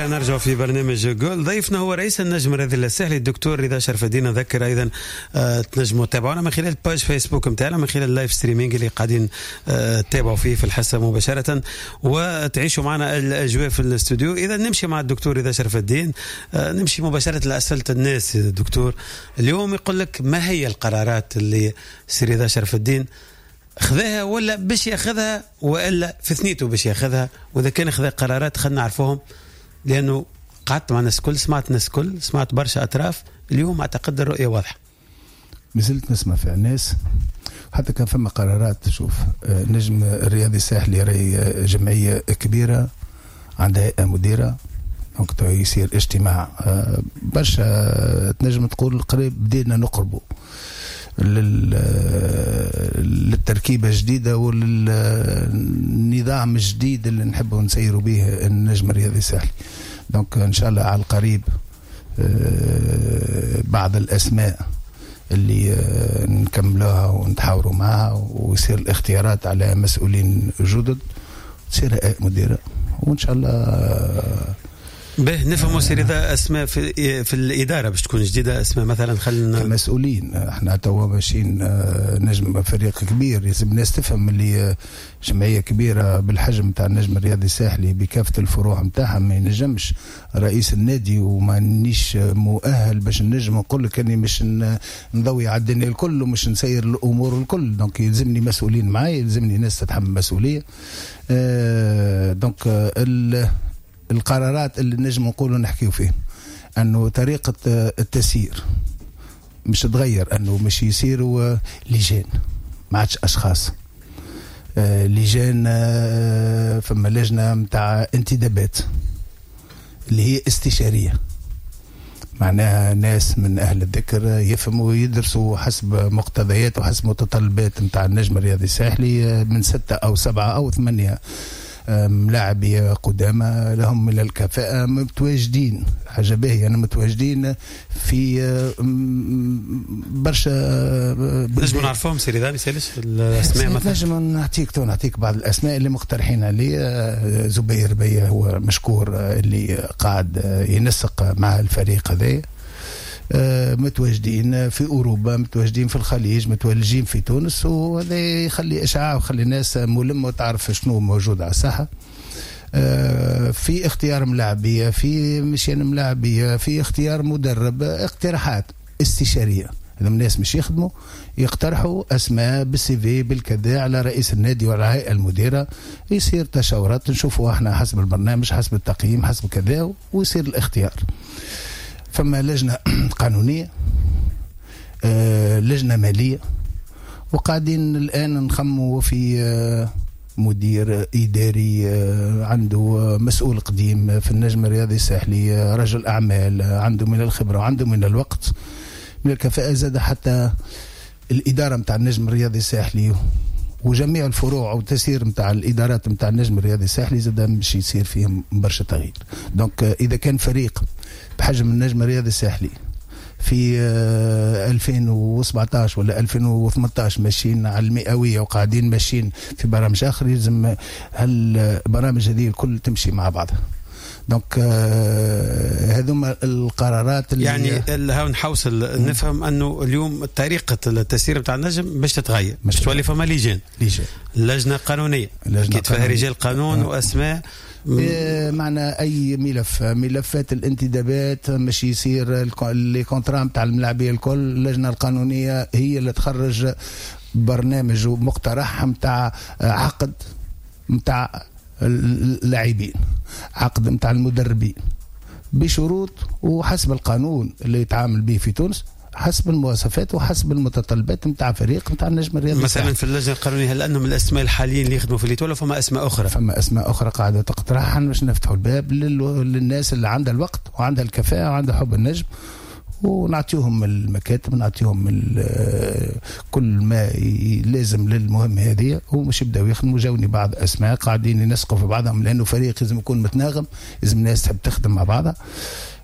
نرجع في برنامج جول. ضيفنا هو رئيس النجم رياضي الساحلي الدكتور رضا شرف الدين. نذكر ايضا تنجموا تتابعونا من خلال باج فيسبوك متاعنا، من خلال اللايف ستريمينج اللي قاعدين تتابعوا فيه في الحصه مباشره، وتعيشوا معنا الاجواء في الاستوديو. اذا نمشي مع الدكتور رضا شرف الدين، نمشي مباشره لاسئله الناس. دكتور، اليوم يقول لك ما هي القرارات اللي سي رضا شرف الدين خذاها ولا باش ياخذها، والا في ثنيته باش ياخذها؟ واذا كان خذا قرارات خلينا نعرفوهم، لانه قعدت مع الناس كل، سمعت الناس كل، سمعت برشا اطراف. اليوم اعتقد الرؤيه واضحه. مازلت نسمع في الناس، حتى كان فما قرارات. شوف، نجم الرياضي الساحلي راهي جمعيه كبيره عندها هيئه مديره، وقت يصير اجتماع برشا، تنجم تقول قريب بدينا نقربوا للتركيبة الجديدة وللنظام الجديد اللي نحبه نسيروا به النجم الرياضي الساحلي. دونك إن شاء الله على القريب بعض الأسماء اللي نكملوها ونتحاوروا معها، ويصير الاختيارات على مسؤولين جدد، تصير هيئة مديرة، وإن شاء الله به نفهموا سير إذا أسماء في الإدارة باش تكون جديدة، أسماء مثلا خلينا مسؤولين. احنا توا ماشيين نجم فريق كبير، لازم الناس تفهم اللي جمعية كبيرة بالحجم تاع النجم الرياضي الساحلي بكافة الفروع متاعها ما ينجمش رئيس النادي وما نيش مؤهل باش النجم نقول لك اني مش نضوي على الدنيا الكل ومش نسير الامور الكل. دونك يلزمني مسؤولين معايا، يلزمني ناس تتحمل مسؤولية. دونك القرارات اللي نجم نقولوا نحكيو فيه أنه طريقة التسيير مش تغير، أنه مش يصيروا لجان، ما عادش أشخاص لجان. فما لجنة متاع انتدابات اللي هي استشارية، معناها ناس من أهل الذكر يفهموا ويدرسوا حسب مقتضيات وحسب متطلبات متاع النجم الرياضي الساحلي، من 6 أو 7 أو 8 ملاعبي قدامى لهم من الكفاءة متواجدين. حاجة باهية، أنا متواجدين في برشا. نجم نعرفهم سيري ذاني سالش الأسماء مثلا؟ نجم نعطيك بعض الأسماء اللي مقترحين عليه. زبير بيه هو مشكور اللي قاعد ينسق مع الفريق هذا. متواجدين في أوروبا، متواجدين في الخليج، متواجدين في تونس، وهذا يخلي إشعاع ويخلي الناس ملمة وتعرف شنو موجود على الساحة. في اختيار ملاعبية، في مشيان ملاعبية، في اختيار مدرب، اقتراحات استشارية. إذا الناس مش يخدموا يقترحوا أسماء بالسي في بالكذا على رئيس النادي وعلى الهيئة المديرة، يصير تشاورات نشوفوا احنا حسب البرنامج حسب التقييم حسب كذا، ويصير الاختيار. فما لجنة قانونية، لجنة مالية، وقاعدين الآن نخموا في مدير إداري عنده مسؤول قديم في النجم الرياضي الساحلي، رجل أعمال عنده من الخبرة وعنده من الوقت من الكفاءة، زاد حتى الإدارة متاع النجم الرياضي الساحلي وجميع الفروع والتسيير متاع الإدارات متاع النجم الرياضي الساحلي زاد مش يصير فيهم برشا تغيير. دونك إذا كان فريق بحجم النجم الرياضي الساحلي في 2017 ولا 2018 ماشيين على المئوية وقاعدين ماشيين في برامج آخر، يلزم هالبرامج هذه الكل تمشي مع بعضها. دونك هذوما القرارات اللي يعني هاو نحوصل نفهم انه اليوم طريقه التسيير بتاع النجم باش تتغير، باش تولي فما لجان لجنه قانونيه كي تفهم رجال قانون واسماء. معنى اي ملفات الانتدابات مش يصير اللي كونترا متاع الملاعبيه الكل، اللجنه القانونيه هي اللي تخرج برنامج ومقترح متاع عقد متاع اللاعبين، عقد متاع المدربين بشروط وحسب القانون اللي يتعامل به في تونس، حسب المواصفات وحسب المتطلبات متاع فريق متاع النجم الرياضي. مثلا في اللجنه القانونيه هل انهم الاسماء الحاليين اللي يخدموا في الليتولا فما اسماء اخرى؟ فما اسماء اخرى قاعده تقترح باش نفتحوا الباب للناس اللي عندها الوقت وعندها الكفاءه وعندها حب النجم، ونعطيهم المكاتب، نعطيهم كل ما لازم للمهم هذه، ومش يبداو يخدموا. جاوني بعض اسماء قاعدين ينسقوا في بعضهم، لانه فريق لازم يكون متناغم، لازم الناس تحب تخدم مع بعضها.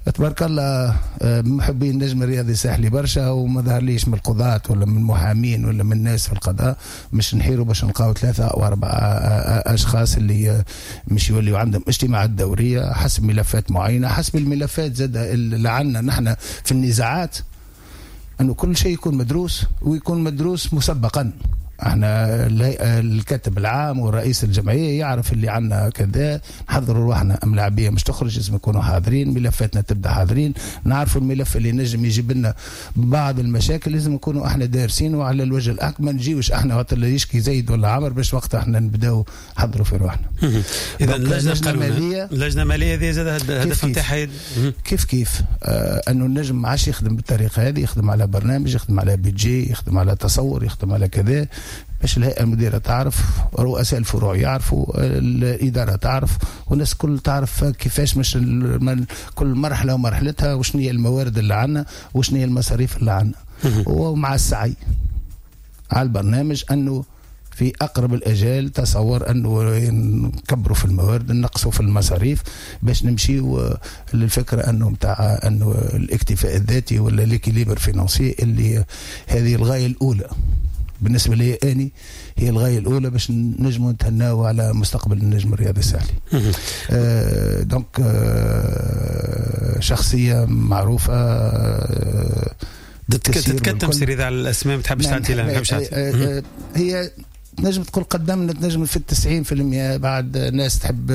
تبارك الله محبين النجم الرياضي الساحلي برشا، وما ظهر ليش من القضاة ولا من المحامين ولا من الناس في القضاء مش نحيروا باش نلقاو 3 أو 4 أشخاص اللي مش يوليوا عندهم اجتماعات دورية حسب ملفات معينة، حسب الملفات زاد اللي عندنا نحن في النزاعات، أنه كل شيء يكون مدروس ويكون مدروس مسبقا. احنا الكاتب العام ورئيس الجمعيه يعرف اللي عنا كذا، نحضروا روحنا ملاعبيه مش تخرج لازم نكونوا حاضرين، ملفاتنا تبدا حاضرين، نعرفوا الملف اللي نجم يجيب لنا بعض المشاكل لازم نكونوا احنا دارسين وعلى الوجه الاكمل، ما نجيوش احنا وقت اللي يشكي زيد ولا عمر باش وقتها احنا نبداو نحضروا في روحنا. اذا لجنه ماليه هذه زاد هدف نتاعها كيف انه النجم ما عادش يخدم بالطريقه هذه، يخدم على برنامج، يخدم على بيجي، يخدم على تصور، يخدم على كذا، باش الهيئة المديرة تعرف، رؤساء الفروع يعرفوا، الإدارة تعرف، والناس كل تعرف كيفاش مش كل مرحلة ومرحلتها، وشنو هي الموارد اللي عنا وشنو هي المصاريف اللي عنا، ومع السعي على البرنامج أنه في أقرب الأجال تصور أنه نكبروا في الموارد، نقصوا في المصاريف باش نمشيوا للفكرة أنه متاع أنه الاكتفاء الذاتي ولا ليكيليبر فينانسي، اللي هذه الغاية الأولى بالنسبة لي أني، هي الغاية الأولى باش نجموا نتهناو على مستقبل النجم الرياضي الساحلي. دونك شخصية معروفة تتكتم سير إذا على الأسماء ما تحبش تعطي لها، هي نجم تقول قدمنا نجم في 90%، بعد ناس تحب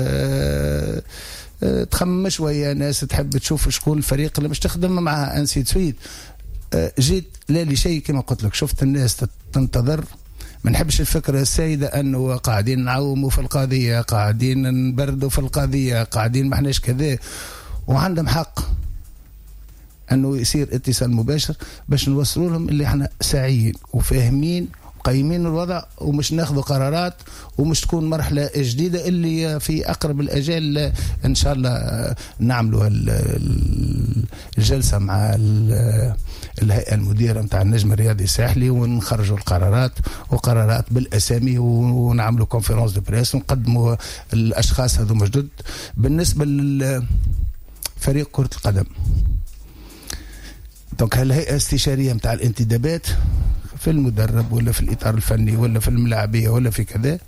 تخمم شوية، ناس تحب تشوف شكون الفريق اللي مش تخدم معها أنسيت سويد. جيت لا لشيء كما قلت لك، شفت الناس تنتظر، ما نحبش الفكرة السائدة أنه قاعدين نعوموا في القضية، قاعدين نبردوا في القضية، قاعدين ما احناش كذا، وعندهم حق أنه يصير اتصال مباشر باش نوصلوا لهم اللي احنا ساعيين وفاهمين قيمين الوضع، ومش ناخذوا قرارات ومش تكون مرحلة جديدة اللي في أقرب الأجال إن شاء الله نعملوا الجلسة مع الهيئة المديرة متاع النجم الرياضي الساحلي، ونخرجوا القرارات وقرارات بالأسامي، ونعملوا كونفرنس دو بريس ونقدموا الأشخاص هذو مجدد. بالنسبة لفريق كرة القدم، دونك هالهيئة الاستشارية متاع الانتدابات في المدرب ولا في الإطار الفني ولا في الملاعبية ولا في كذا،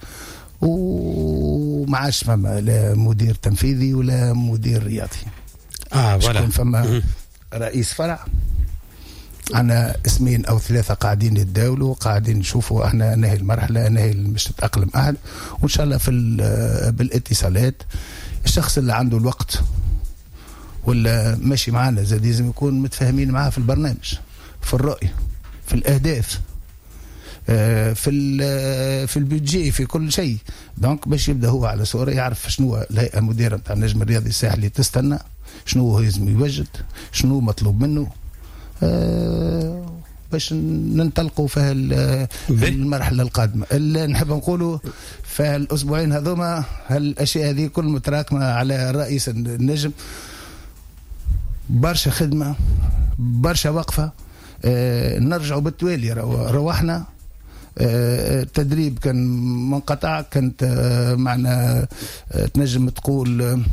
ومعاش فما لا مدير تنفيذي ولا مدير رياضي. ولا فما رئيس فرع، أنا 2 أو 3 قاعدين يتداولوا، قاعدين نشوفوا احنا نهي المرحلة، نهي مش تتأقلم أحد، وإن شاء الله في بالاتصالات الشخص اللي عنده الوقت ولا ماشي معنا زاد لازم يكون متفاهمين معاه في البرنامج، في الرؤية، في الأهداف، في البيدجي، في كل شيء. دونك باش يبدأ هو على صورة يعرف شنو الهيئة المديرة بتاع النجم الرياضي الساحلي تستنى، شنو هو لازم يوجد، شنو مطلوب منه، باش ننطلقوا في المرحلة القادمة. اللي نحب نقوله في الأسبوعين هذوما هالأشياء هذه كل متراكمة على رئيس النجم، برشا خدمة، برشا وقفة، نرجعوا بالتوالي. روحنا التدريب كان منقطع، كانت معنا تنجم تقول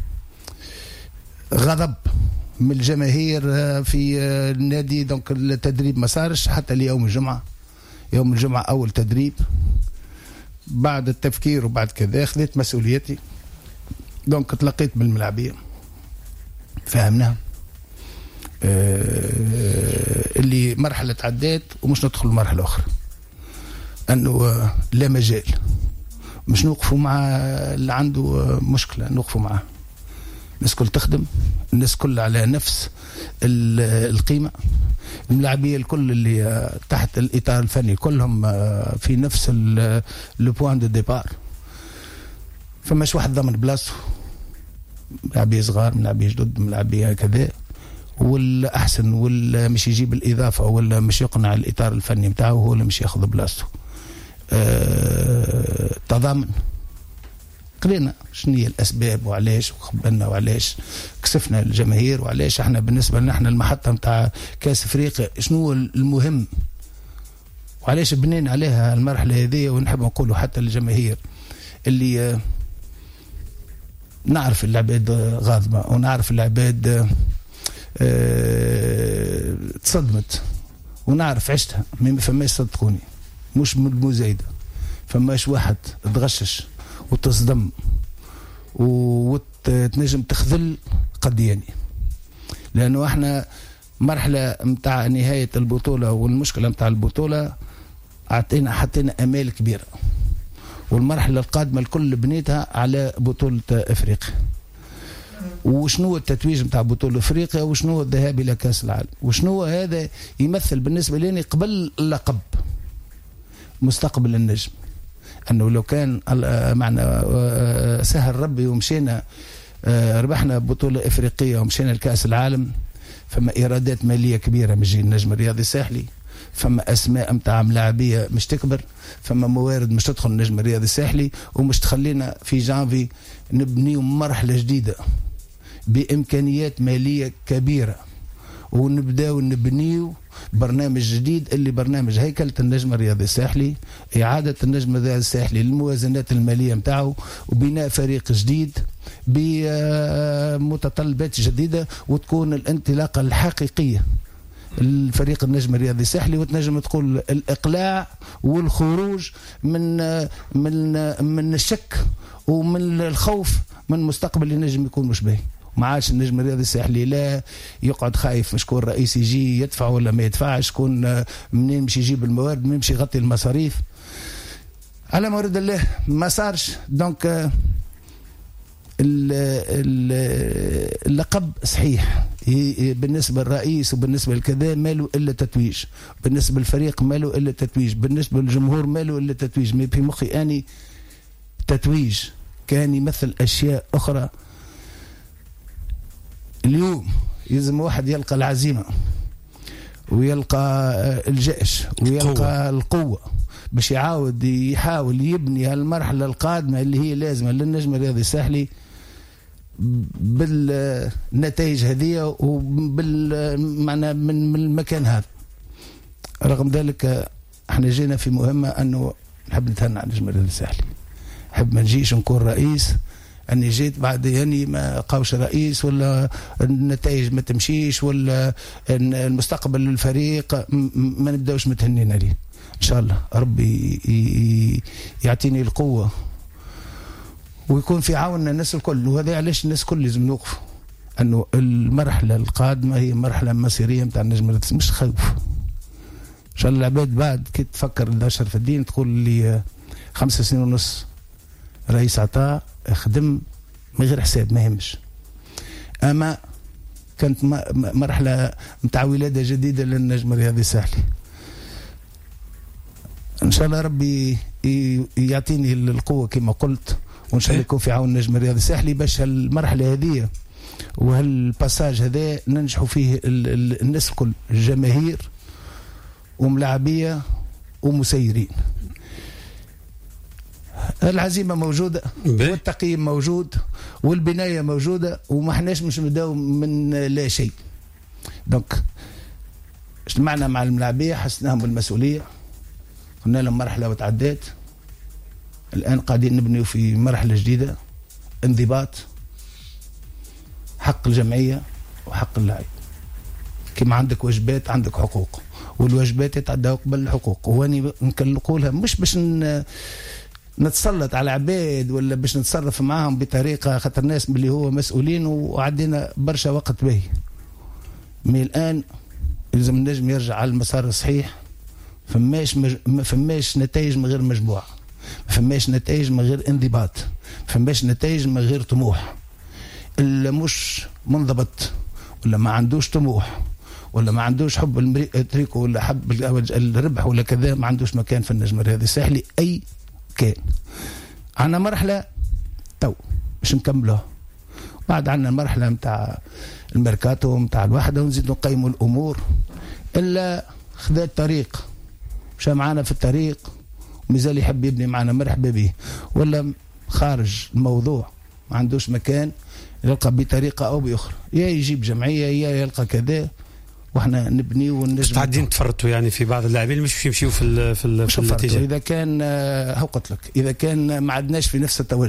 غضب من الجماهير في النادي، دونك التدريب ما صارش حتى ليوم الجمعة. يوم الجمعة أول تدريب، بعد التفكير وبعد كذا أخذت مسؤوليتي، دونك تلقيت بالملاعبية، فهمناها اللي مرحلة عدات ومش ندخل مرحلة أخرى، أنه لا مجال، مش نوقفوا مع اللي عنده مشكلة، نوقفوا معه. الناس كل تخدم، الناس كل على نفس القيمة، الملاعبية الكل اللي تحت الإطار الفني كلهم في نفس البوان دو ديبار، فماش واحد ضمن بلاصه، ملاعبية صغار، ملاعبية جدد، ملاعبية كذا، والأحسن ولا مش يجيب الإضافة ولا مش يقنع الإطار الفني متاعه هو اللي مش ياخذ بلاصته. تضامن، قرينا شنو هي الأسباب وعلاش وخبرنا وعلاش كسفنا الجماهير وعلاش احنا بالنسبة لنا احنا المحطة متاع كاس افريقيا شنو المهم وعلاش بنينا عليها المرحلة هذه. ونحب نقوله حتى للجماهير اللي نعرف العباد غاضبة ونعرف العباد تصدمت ونعرف عشتها، ما فماش صدقوني مش مزايدة، فماش واحد تغشش وتصدم وتنجم تخذل قدياني، لأنه احنا مرحلة متاع نهاية البطولة والمشكلة متاع البطولة حطينا أمال كبيرة، والمرحلة القادمة الكل بنيتها على بطولة أفريقيا. وشنو التتويج متاع بطولة أفريقيا وشنو الذهاب إلى كأس العالم وشنو هذا يمثل بالنسبة لي قبل اللقب مستقبل النجم. أنه لو كان معنا سهل ربي ومشينا ربحنا بطولة أفريقية ومشينا لكأس العالم، فما إيرادات مالية كبيرة من النجم الرياضي الساحلي، فما أسماء متاع ملاعبية مش تكبر، فما موارد مش تدخل النجم الرياضي الساحلي، ومش تخلينا في جانفي نبنيو مرحلة جديدة بإمكانيات مالية كبيرة ونبداو نبنيو برنامج جديد اللي برنامج هيكلة النجم الرياضي الساحلي، إعادة النجم الرياضي الساحلي للموازنات المالية متاعه وبناء فريق جديد بمتطلبات جديدة، وتكون الانطلاقة الحقيقية الفريق النجم الرياضي الساحلي، وتنجم تقول الإقلاع والخروج من الشك ومن الخوف من مستقبل النجم يكون مش باهي. ما عادش النجم الرياضي الساحلي لا يقعد خايف مش كون رئيس يجي يدفع ولا ما يدفعش، كون منين مش يجيب الموارد، منين مش يغطي المصاريف، على مورد الله ما صارش. دونك اللقب صحيح بالنسبة للرئيس وبالنسبة لكذا ماله إلا تتويج، بالنسبة للفريق ماله إلا تتويج، بالنسبة للجمهور ماله إلا تتويج. ما في مخي أني تتويج كان يمثل أشياء أخرى. اليوم يلزم واحد يلقى العزيمة ويلقى الجأش ويلقى القوة باش يحاول يبني هالمرحلة القادمة اللي هي لازمة للنجم الرياضي الساحلي بالنتائج هذه وبالمعنى من المكان هذا. رغم ذلك احنا جينا في مهمة انه نحب نتهنى على النجم الرياضي الساحلي، نحب ما نجيش نكون رئيس اني جيت بعد يعني ما قاوش رئيس ولا النتائج ما تمشيش ولا المستقبل للفريق ما نبداوش متهنين عليه. ان شاء الله ربي يعطيني القوة ويكون في عاوننا الناس الكل، وهذا علاش الناس الكل لازم نوقف انه المرحلة القادمة هي مرحلة مصيرية متاع النجم الرياضي، مش خوف. ان شاء الله العباد بعد كي تفكر داشر في الدين تقول لي 5 سنين ونص رئيس عطاء خدم من غير حساب ما يهمش، اما كانت مرحلة متاع ولادة جديدة للنجم الرياضي الساحلي. ان شاء الله ربي يعطيني القوة كما قلت، وان شاء الله يكون في عون النجم الرياضي الساحلي باش هالمرحلة هذه وهالباساج هذا ننجحوا فيه الناس الكل، الجماهير وملاعبية ومسيرين. العزيمة موجودة والتقييم موجود والبناية موجودة، وما احناش مش نبداو من لا شيء. دونك اجتمعنا مع الملاعبية، حسناهم بالمسؤولية، قلنا لهم مرحلة وتعدات، الآن قاعدين نبنيو في مرحلة جديدة، انضباط، حق الجمعية وحق اللاعب. كما عندك واجبات عندك حقوق، والواجبات يتعداو قبل الحقوق. واني نقولها مش باش نتسلط على عباد ولا باش نتصرف معاهم بطريقة خاطر الناس اللي هو مسؤولين وعدينا برشا وقت به. من الآن لازم النجم يرجع على المسار الصحيح. ما فماش نتائج من غير مجموعة، ما فماش نتائج من غير انضباط، ما فماش نتائج من غير طموح. إلا مش منضبط ولا ما عندوش طموح ولا ما عندوش حب التريكو ولا حب الربح ولا كذا، ما عندوش مكان في النجم الرياضي الساحلي أي كان. عنا مرحلة تو باش نكملوها، بعد عنا مرحلة متاع الميركاتو متاع الوحدة ونزيد نقيموا الأمور. إلا خذا الطريق مشى معنا في الطريق ومازال يحب يبني معنا، مرحبا به. ولا خارج الموضوع ما عندوش مكان، يلقى بطريقة أو بأخرى، يا يجيب جمعية يا يلقى كذا، واحنا نبني ونجم. قاعدين تفرطوا يعني في بعض اللاعبين مش يمشيوا في النتيجة. إذا كان هو قلت لك إذا كان ما عدناش في نفس التوجه،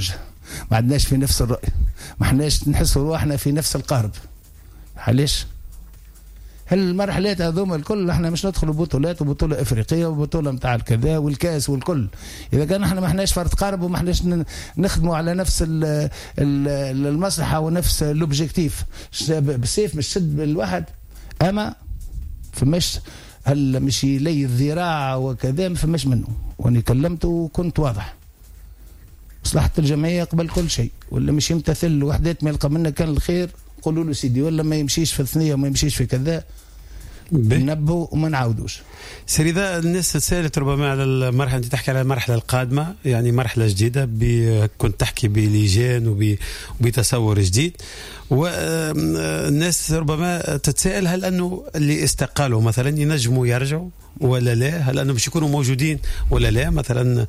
ما عندناش في نفس الرأي، ما احناش نحس روحنا في نفس القارب. علاش؟ هل المرحلات هذوما الكل احنا مش ندخلوا بطولات وبطوله افريقيه وبطوله نتاع الكذا والكاس والكل، اذا كان احنا ما احناش فرد قارب وما احناش نخدموا على نفس المصلحه ونفس الاوبجيكتيف بالسيف مش شد بالواحد، اما فماش هل مش لي الذراع وكذا ما فماش منه. واني كلمت وكنت واضح، مصلحه الجمعيه قبل كل شيء، ولا مش يمتثل وحدات ما يلقى منا كان الخير قولوا له سيدي، ولا ما يمشيش في الثنيه وما يمشيش في كذا نبهوا وما نعاودوش. سير إذا الناس تسالت ربما على المرحله انت تحكي على المرحله القادمه، يعني مرحله جديده كنت تحكي بلجان وبتصور جديد، والناس ربما تتساءل هل انه اللي استقالوا مثلا ينجموا يرجعوا ولا لا؟ هل انهم باش يكونوا موجودين ولا لا؟ مثلا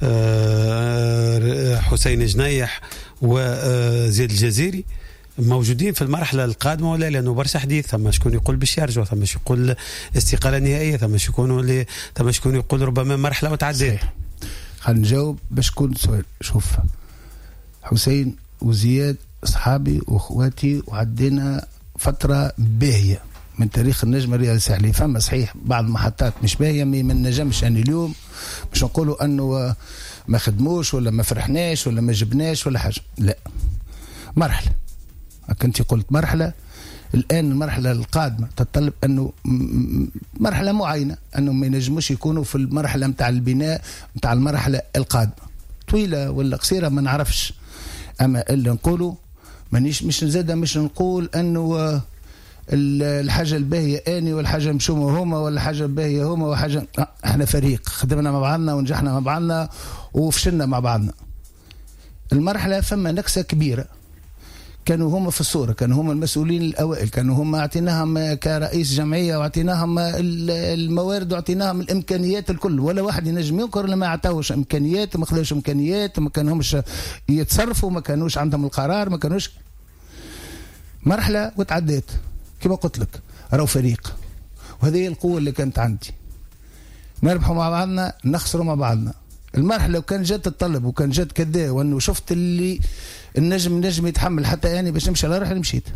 حسين جنيح وزياد الجزيري موجودين في المرحلة القادمة ولا؟ لأنه برشا حديث، ثم شكون يقول باش يرجعوا، ثم يقول استقالة نهائية، ثم شكون يقول ربما مرحلة وتعدي. خلينا نجاوب باش كون سؤال. شوف، حسين وزياد أصحابي وأخواتي وعدينا فترة باهية من تاريخ النجم الرياضي الساحلي. فما صحيح بعض المحطات مش باهية، ما نجمش يعني اليوم مش نقولوا أنه ما خدموش ولا ما فرحناش ولا ما جبناش ولا حاجة، لا، مرحلة كنت قلت مرحلة. الآن المرحلة القادمة تتطلب أنه مرحلة معينة أنه ما ينجموش يكونوا في المرحلة متاع البناء متاع المرحلة القادمة، طويلة ولا قصيرة ما نعرفش. أما اللي نقوله مش نزيد، مش نقول أنه الحاجة الباهية آني والحاجة مشومة هما ولا حاجة باهية هما وحاجة، احنا فريق خدمنا مع بعضنا ونجحنا مع بعضنا وفشلنا مع بعضنا. المرحلة فما نكسة كبيرة، كانوا هم في الصورة، كانوا هم المسؤولين الأوائل، كانوا هم أعطيناهم كرئيس جمعية وأعطيناهم الموارد وأعطيناهم الإمكانيات الكل، ولا واحد ينجم ينكر لما أعطاوش إمكانيات، ما خذوش إمكانيات، ما كانهمش يتصرفوا، ما كانوش عندهم القرار، ما كانوش. مرحلة وتعديت كما قلت لك، راهو فريق، وهذه القوة اللي كانت عندي. نربحوا مع بعضنا نخسروا مع بعضنا. المرحلة لو كان جات تطلب وكان جات كذا وانه شفت اللي النجم يتحمل حتى يعني باش نمشي على روحي مشيت،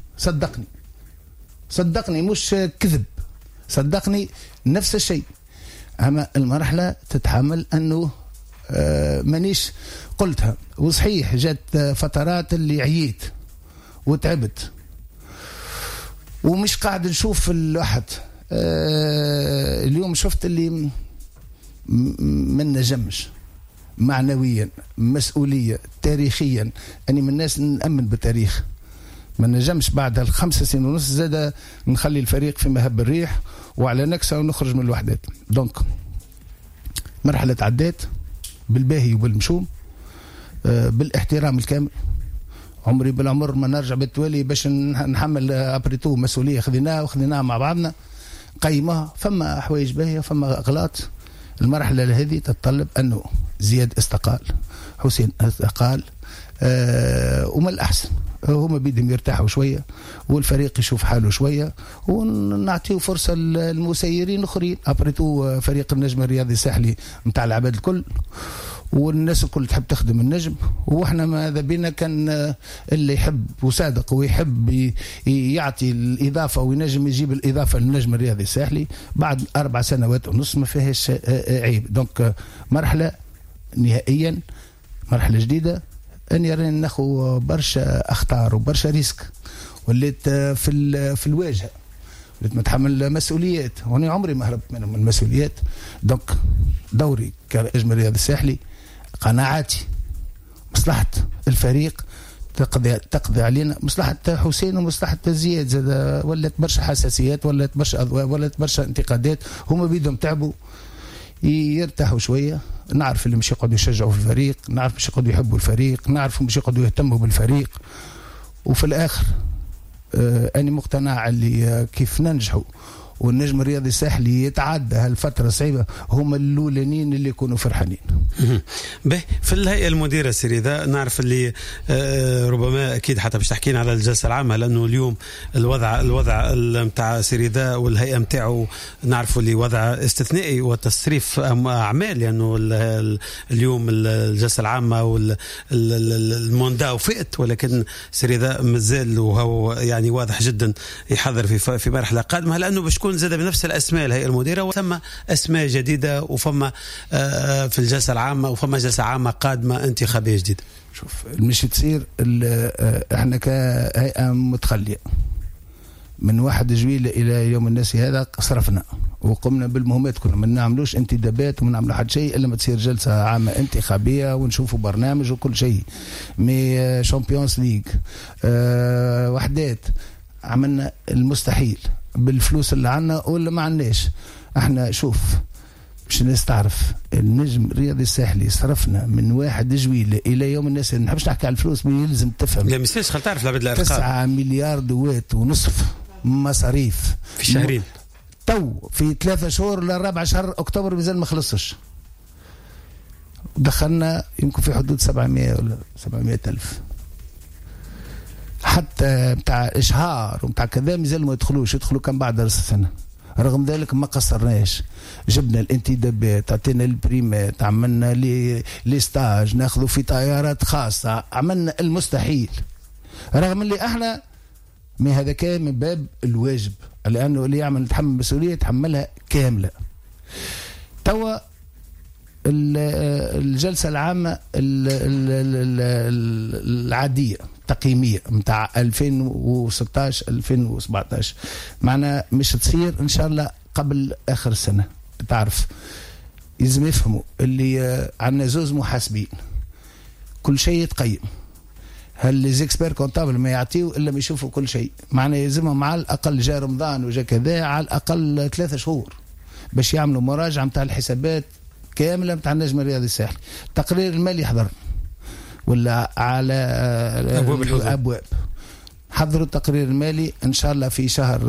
صدقني مش كذب، صدقني نفس الشيء. اما المرحلة تتحمل انه مانيش قلتها، وصحيح جات فترات اللي عييت وتعبت ومش قاعد نشوف الواحد. اليوم شفت اللي من نجمش معنويا، مسؤولية، تاريخيا، أني من الناس نأمن بالتاريخ، ما نجمش بعد 5 سنين ونص زاد نخلي الفريق في مهب الريح وعلى نكسة ونخرج من الوحدات. دونك مرحلة عدات بالباهي وبالمشوم، بالاحترام الكامل. عمري بالعمر ما نرجع بالتوالي باش نحمل أبريتو مسؤولية خذيناها مع بعضنا، قيمها. فما حوايج باهية فما أغلاط. المرحلة هذه تتطلب أنه زياد استقال، حسين استقال، وما الأحسن هما بيدهم يرتاحوا شوية والفريق يشوف حاله شوية، ونعطيه فرصة المسيرين الآخرين. أبريتو فريق النجم الرياضي الساحلي متاع العباد الكل، والناس الكل تحب تخدم النجم، واحنا ماذا بينا كان اللي يحب وصادق ويحب يعطي الإضافة وينجم يجيب الإضافة للنجم الرياضي الساحلي بعد 4 سنوات ونص ما فيهاش عيب. دونك مرحلة نهائيا، مرحلة جديدة. أني راني ناخو برشا أخطار وبرشا ريسك، وليت في الواجهة، وليت متحمل مسؤوليات، وأنا عمري ما هربت منهم المسؤوليات. دونك دوري كنجم الرياضي الساحلي، قناعاتي مصلحة الفريق تقضي علينا، مصلحة حسين ومصلحة زياد زاد، ولات برشا حساسيات، ولات برشا أضواء، ولات برشا انتقادات. هما بيدهم تعبوا يرتاحوا شوية. نعرف اللي مش يقعدوا يشجعوا في الفريق، نعرف مش يقعدوا يحبوا الفريق، نعرف مش يقعدوا يهتموا بالفريق. وفي الآخر أنا مقتنع اللي كيف ننجحوا والنجم الرياضي الساحلي يتعدى هالفترة الصعيبة هم الأولانيين اللي يكونوا فرحانين. به في الهيئة المديرة سيري ذا نعرف اللي ربما أكيد حتى باش تحكينا على الجلسة العامة، لأنه اليوم الوضع متاع سيري ذا والهيئة متاعه نعرفوا اللي وضع استثنائي وتصريف أعمال، لأنه يعني اليوم الجلسة العامة والموندا وفئت، ولكن سيري ذا مازال وهو يعني واضح جدا يحضر في مرحلة قادمة، لأنه باش تكون زاد بنفس الأسماء الهيئة المديرة، وثم أسماء جديدة وفما في الجلسة العامة وفما جلسة عامة قادمة انتخابية جديدة. شوف مش تصير احنا كهيئة متخلية من 1 جويلية إلى يوم الناس هذا صرفنا وقمنا بالمهمات كلها، ما نعملوش انتدابات وما نعملوا حد شيء إلا ما تصير جلسة عامة انتخابية ونشوفوا برنامج وكل شيء. مي شامبيونز ليج وحدات عملنا المستحيل بالفلوس اللي عنا ولا ما عناش. احنا شوف باش الناس تعرف النجم الرياضي الساحلي صرفنا من 1 جويلية إلى يوم الناس، ما نحبش نحكي على الفلوس ما يلزم تفهم. لا مستيش خل تعرف لابد الأرقام 9 مليار دوات ونصف مصاريف في شهرين. تو في 3 شهور ل4 شهر أكتوبر مازال ما خلصش. دخلنا يمكن في حدود 700 ولا 700 ألف. حتى بتاع إشهار وبتاع كذا مازال ما يدخلوا كم بعد رأس السنة. رغم ذلك ما قصرناش، جبنا الانتدابات، عطينا البريمات، عملنا لي ستاج، ناخذوا في طيارات خاصة، عملنا المستحيل. رغم اللي احنا ما هذا كان من باب الواجب، لأنه اللي يعمل يتحمل مسؤولية يتحملها كاملة. توا الجلسة العامة العادية التقييمية متاع 2016-2017 معنا مش تصير إن شاء الله قبل آخر السنة. تعرف لازم يفهموا اللي عنا زوز محاسبين، كل شيء يتقيم. هل ليزيكسبير كونتابل ما يعطيوا إلا ما يشوفوا كل شيء، معنا يلزمهم على الأقل جاء رمضان وجاء كذا على الأقل 3 شهور باش يعملوا مراجعة متاع الحسابات كاملة متاع النجم الرياضي الساحلي. التقرير المالي يحضر ولا على أبواب حضروا التقرير المالي إن شاء الله في شهر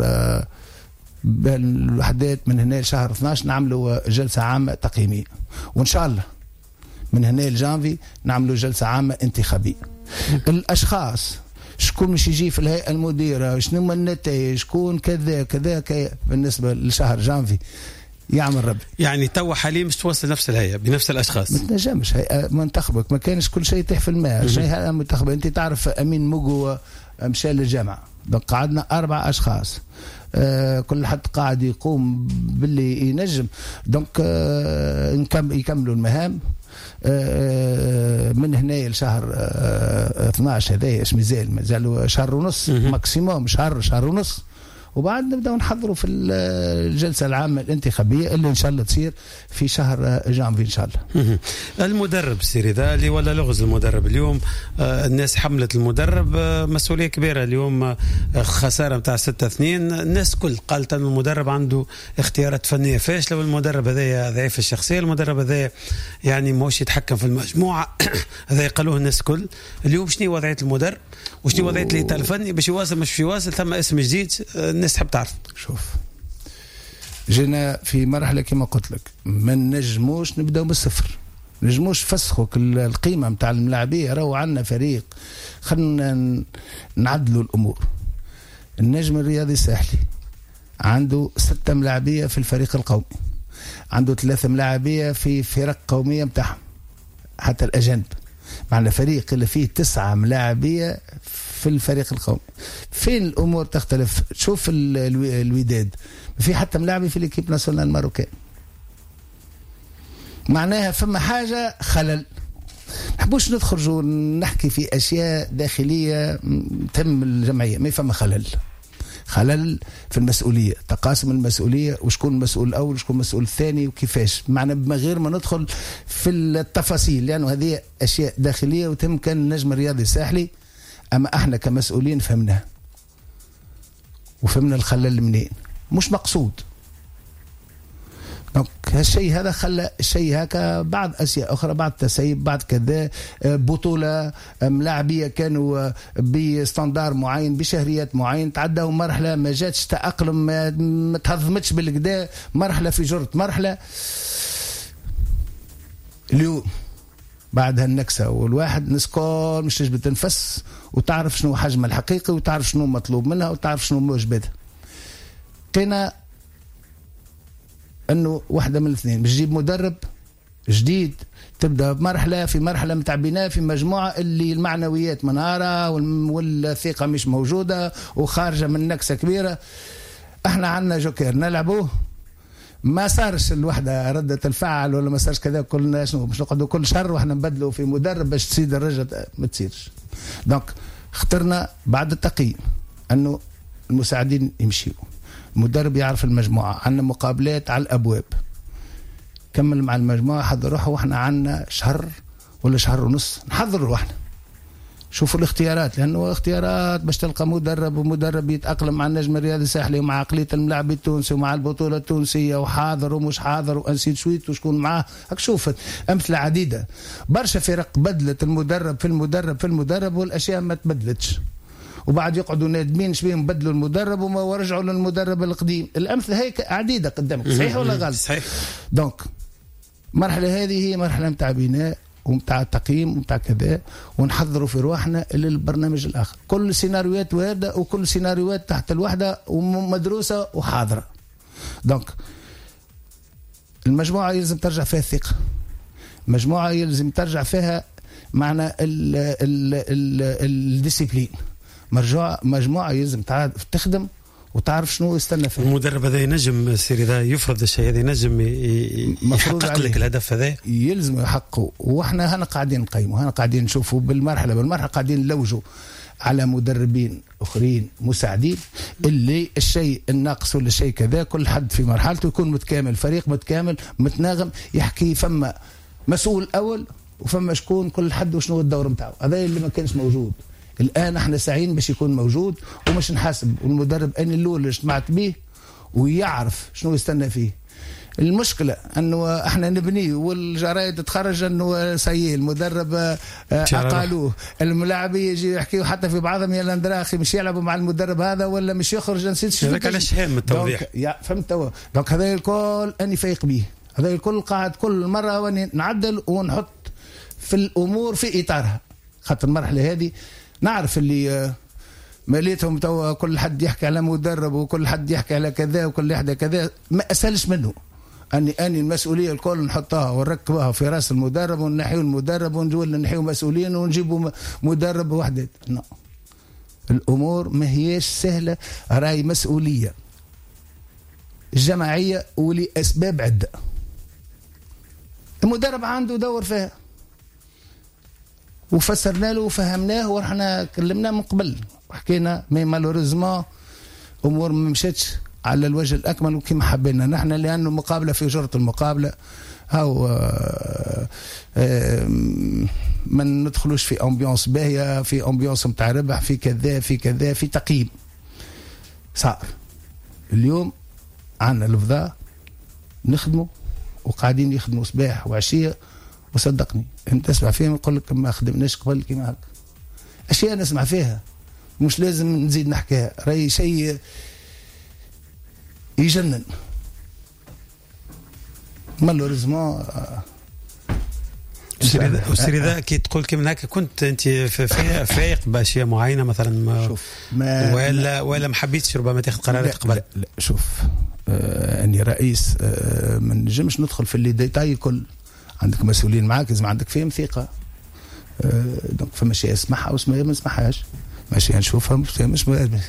بالوحدات من هنا لشهر 12 نعملوا جلسة عامة تقييمية، وإن شاء الله من هنا لجانفي نعملوا جلسة عامة انتخابية. الأشخاص شكون مش يجي في الهيئة المديرة، شنو النتائج، شكون كذا كذا بالنسبة لشهر جانفي يعمل ربي. يعني تو حاليا مش توصل نفس الهيئة بنفس الأشخاص، ما تنجمش هيئة منتخبك ما كانش كل شيء يطيح في الماء. هيئة منتخبة أنت تعرف أمين مقو مشى للجامعة، قعدنا 4 أشخاص كل حد قاعد يقوم باللي ينجم، دونك يكملوا المهام من هنا لشهر 12 هذا ايش مازالوا شهر ونص ماكسيموم، شهر ونص، وبعد نبدأ نحضروا في الجلسة العامة الانتخابية اللي إن شاء الله تصير في شهر جانفي إن شاء الله. المدرب سيري ذا اللي ولا لغز المدرب اليوم، الناس حملت المدرب مسؤولية كبيرة اليوم، خسارة متاع 6-2. الناس كل قالت أن المدرب عنده اختيارات فنية فاشلة، والمدرب هذا ضعيف الشخصية، المدرب هذا يعني موش يتحكم في المجموعة. هذا يقالوه الناس كل. اليوم شنو وضعية المدرب وشنو وضعية الإدارة الفني باش يواصل مش يواصل؟ ثم اسم جديد الناس تحب تعرف. شوف جينا في مرحلة كما قلت لك ما نجموش نبدأ بالصفر، نجموش فسخوا القيمة متاع الملاعبية. راهو عندنا فريق، خلنا نعدلوا الأمور. النجم الرياضي الساحلي عنده 6 ملاعبية في الفريق القومي، عنده 3 ملاعبية في فرق قومية متاعهم حتى الأجانب. معنا فريق اللي فيه 9 ملاعبية في الفريق القومي. فين الأمور تختلف؟ شوف الوداد في حتى ملاعبي في الإكيب ناسيونال الماروكان، معناها فما حاجة خلل. نحبوش ندخرجوا نحكي في أشياء داخلية تم الجمعية، ما فما خلل في المسؤولية، تقاسم المسؤولية، وشكون المسؤول الأول وشكون المسؤول الثاني وكيفاش، معنا من غير ما ندخل في التفاصيل لأنه هذه أشياء داخلية وتم كان النجم الرياضي الساحلي. أما احنا كمسؤولين فهمناها وفهمنا الخلل منين، مش مقصود. دونك هالشيء هذا خلى الشيء هكا بعض أشياء أخرى، بعض تسيب، بعض كذا، بطولة ملاعبية كانوا بستاندار معين بشهريات معين، تعدوا مرحلة ما جاتش تأقلم، ما تهضمتش بالكدا، مرحلة في جرة مرحلة. اليوم بعد هالنكسة والواحد نسكول مش تجبد تنفس، وتعرف شنو حجمها الحقيقي، وتعرف شنو مطلوب منها، وتعرف شنو موجباتها. قينا انه واحدة من الاثنين، مش تجيب مدرب جديد تبدا بمرحله، في مرحله متعبيناه في مجموعه اللي المعنويات منهاره والثقه مش موجوده وخارجه من نكسه كبيره. احنا عندنا جوكر نلعبوه، ما صارش الوحده رده الفعل ولا ما صارش كذا، كلنا شنو مش نقعدوا كل شهر واحنا نبدلوا في مدرب باش تسيد الرجل، ما تصيرش. دونك اخترنا بعد التقييم انه المساعدين يمشيوا، المدرب يعرف المجموعه، عندنا مقابلات على الابواب، كمل مع المجموعه، حضر روحه، واحنا عندنا شهر ولا شهر ونص نحضر روحنا. شوفوا الاختيارات، لانه اختيارات باش تلقى مدرب، ومدرب يتاقلم مع النجم الرياضي الساحلي ومع عقليه الملاعب التونسي ومع البطوله التونسيه، وحاضر ومش حاضر وانسيت شويت وشكون معاه. هاك شوفت امثله عديده، برشا فرق بدلت المدرب في المدرب والاشياء ما تبدلتش، وبعد يقعدوا نادمين شبيهم بدلوا المدرب وما ورجعوا للمدرب القديم. الامثله هيك عديده قدامك، صحيح ولا غلط؟ صحيح. دونك المرحله هذه هي مرحله متاع بناء ومتاع تقييم ومتاع كذا، ونحضروا في رواحنا للبرنامج الاخر. كل سيناريوهات وارده، وكل سيناريوهات تحت الوحده ومدروسه وحاضره. دونك المجموعه يلزم ترجع فيها الثقه، المجموعه يلزم ترجع فيها معنى الديسيبلين، مجموعه يلزم تخدم وتعرف شنو يستنى فيه. المدرب هذا ينجم سيري ذا يفرض الشيء هذا، ينجم يحقق لك الهدف هذا، يلزم يحققه. واحنا هنا قاعدين نقيمه، هنا قاعدين نشوفوا بالمرحله قاعدين نلوجوا على مدربين اخرين مساعدين، اللي الشيء الناقص ولا الشيء كذا كل حد في مرحلته يكون متكامل، فريق متكامل متناغم، يحكي فما مسؤول اول وفما شكون كل حد وشنو الدور نتاعو. هذا اللي ما كانش موجود. الآن احنا ساعين باش يكون موجود، ومش نحاسب، والمدرب أنا الأول اللي اجتمعت به ويعرف شنو يستنى فيه. المشكلة أنه احنا نبنيه والجرايد تخرج أنه سيء المدرب أقالوه، الملاعب يجي يحكيوا حتى في بعضهم يا لاندراخي مش يلعبوا مع المدرب هذا ولا مش يخرج، نسيت شو هذاك علاش هام التوضيح. فهمت توا. دونك هذا الكل أني فايق به، هذا الكل قاعد كل مرة واني نعدل ونحط في الأمور في إطارها، خاطر المرحلة هذه نعرف اللي ماليتهم توا كل حد يحكي على مدرب وكل حد يحكي على كذا وكل حد كذا، ما أسهلش منه أني المسؤولية الكل نحطها ونركبها في رأس المدرب ونحيو المدرب ونجول نحيو مسؤولين ونجيبوا مدرب وحده. لا، الأمور ما هيش سهلة، راي مسؤولية جماعية ولأسباب عدة. المدرب عنده دور فيها، وفسرنا له وفهمناه ورحنا كلمناه من قبل وحكينا، مي مالوريزمون امور ما مشاتش على الوجه الاكمل وكما حبينا نحن، لانه مقابله في جرة المقابله هاو ما ندخلوش في امبيونس باهيه، في امبيونس متاع ربح، في كذا في كذا، في تقييم صار. اليوم عندنا الفضاء نخدموا وقاعدين يخدموا صباح وعشيه، وصدقني انت تسمع فيهم يقول لك ما خدمناش قبل كيما هكا، اشياء نسمع فيها مش لازم نزيد نحكيها، راي شيء يجنن. مالوريزمون وسيري ذا كي تقول كيما هكا، كنت انت فايق باشياء معينه مثلا ولا ما حبيتش ربما تاخذ قرارات قبل؟ لا شوف، اني رئيس ما نجمش ندخل في اللي ديتاي الكل، عندك مسؤولين معاك لازم عندك فيهم ثقة. دونك فما شيء اسمعها واسمها ما نسمعهاش، ماشي نشوفها مش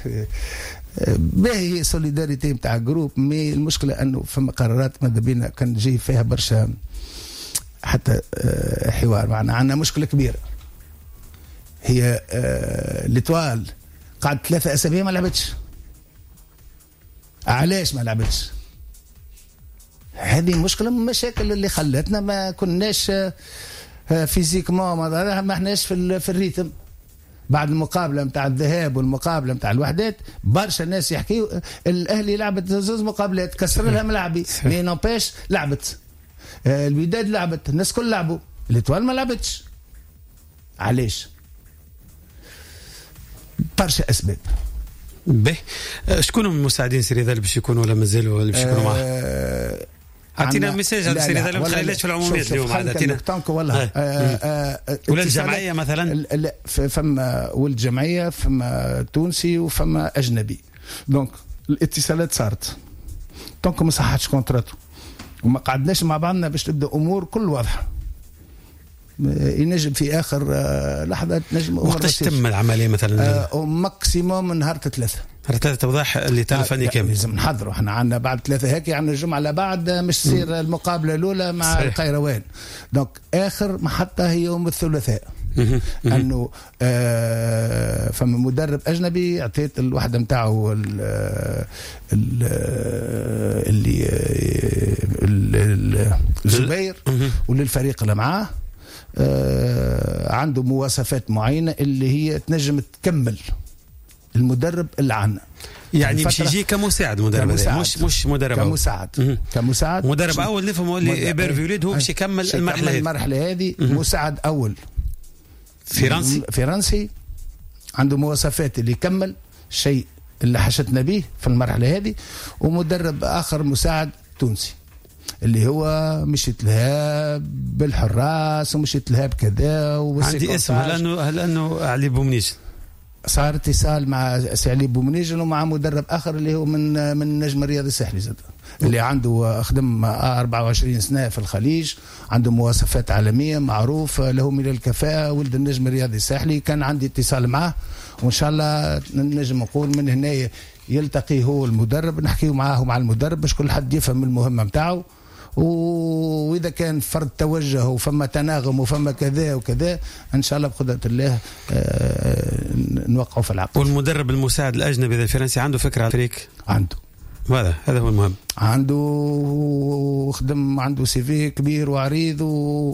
باهي سوليداريتي نتاع جروب. مي المشكلة انه فما قرارات ماذا بينا كان جاي فيها برشا حتى حوار معنا. عندنا مشكلة كبيرة هي ليتوال قعد 3 أسابيع ما لعبتش. علاش ما لعبتش؟ هذه مشكلة من المشاكل اللي خلتنا ما كناش فيزيكمون ما احناش في الريتم. بعد المقابله نتاع الذهاب والمقابله نتاع الوحدات برشا الناس يحكيوا الاهلي لعبت زوز مقابلات كسر لها ملاعبي مي نوباش لعبت الوداد لعبت الناس كل لعبوا الاتوال ما لعبتش علاش برشا اسباب به شكون من المساعدين سيري ذا اللي باش يكونوا ولا مازالوا اللي باش يكونوا معاه اعطينا ميساج على سيري ذا اللي ما تخليناش في العموميات اليوم عادتنا والله ولا الجمعيه مثلا لا فما ولد جمعيه فما تونسي وفما اجنبي دونك الاتصالات صارت دونك ما صحتش كونتراتو وما قعدناش مع بعضنا باش تبدا امور كل واضحه ينجم في اخر لحظه نجم وقتاش تم العمليه مثلا ماكسيموم نهار 3 توضح اللي تلفني كامل لازم نحضروا احنا عندنا بعد 3 هيك عندنا الجمعه على بعد مش تصير المقابله الاولى مع صحيح. القيروان دونك اخر محطه هي يوم الثلاثاء انه فما مدرب اجنبي اعطيت الوحده نتاعو اللي الزبير وللفريق اللي معاه عنده مواصفات معينه اللي هي تنجم تكمل المدرب اللي عنا يعني مش يجي كمساعد مدرب مش مدرب كمساعد مدرب اول نفهم اللي ايبرفيوليد هو باش يكمل المرحله هذه مساعد اول فرنسي عنده مواصفات اللي يكمل شيء اللي حشتنا به في المرحله هذه ومدرب اخر مساعد تونسي اللي هو مشيت لها بالحراس ومشيت لها بكذا عندي اسم هل انه علي بومنيج صار اتصال مع سعلي بومنيجن ومع مدرب اخر اللي هو من نجم الرياضي الساحلي زاد اللي عنده خدم 24 سنه في الخليج عنده مواصفات عالميه معروف له من الكفاءه ولد النجم الرياضي الساحلي كان عندي اتصال معه وان شاء الله نجم نقول من هنا يلتقي هو المدرب نحكيه معاه مع المدرب باش كل حد يفهم المهمه نتاعو واذا كان فرد توجه وفما تناغم وفما كذا وكذا ان شاء الله بقدره الله نوقعوا في العقد. والمدرب المساعد الاجنبي الفرنسي عنده فكره على الفريق؟ عنده هذا هو المهم. عنده خدم عنده سي في كبير وعريض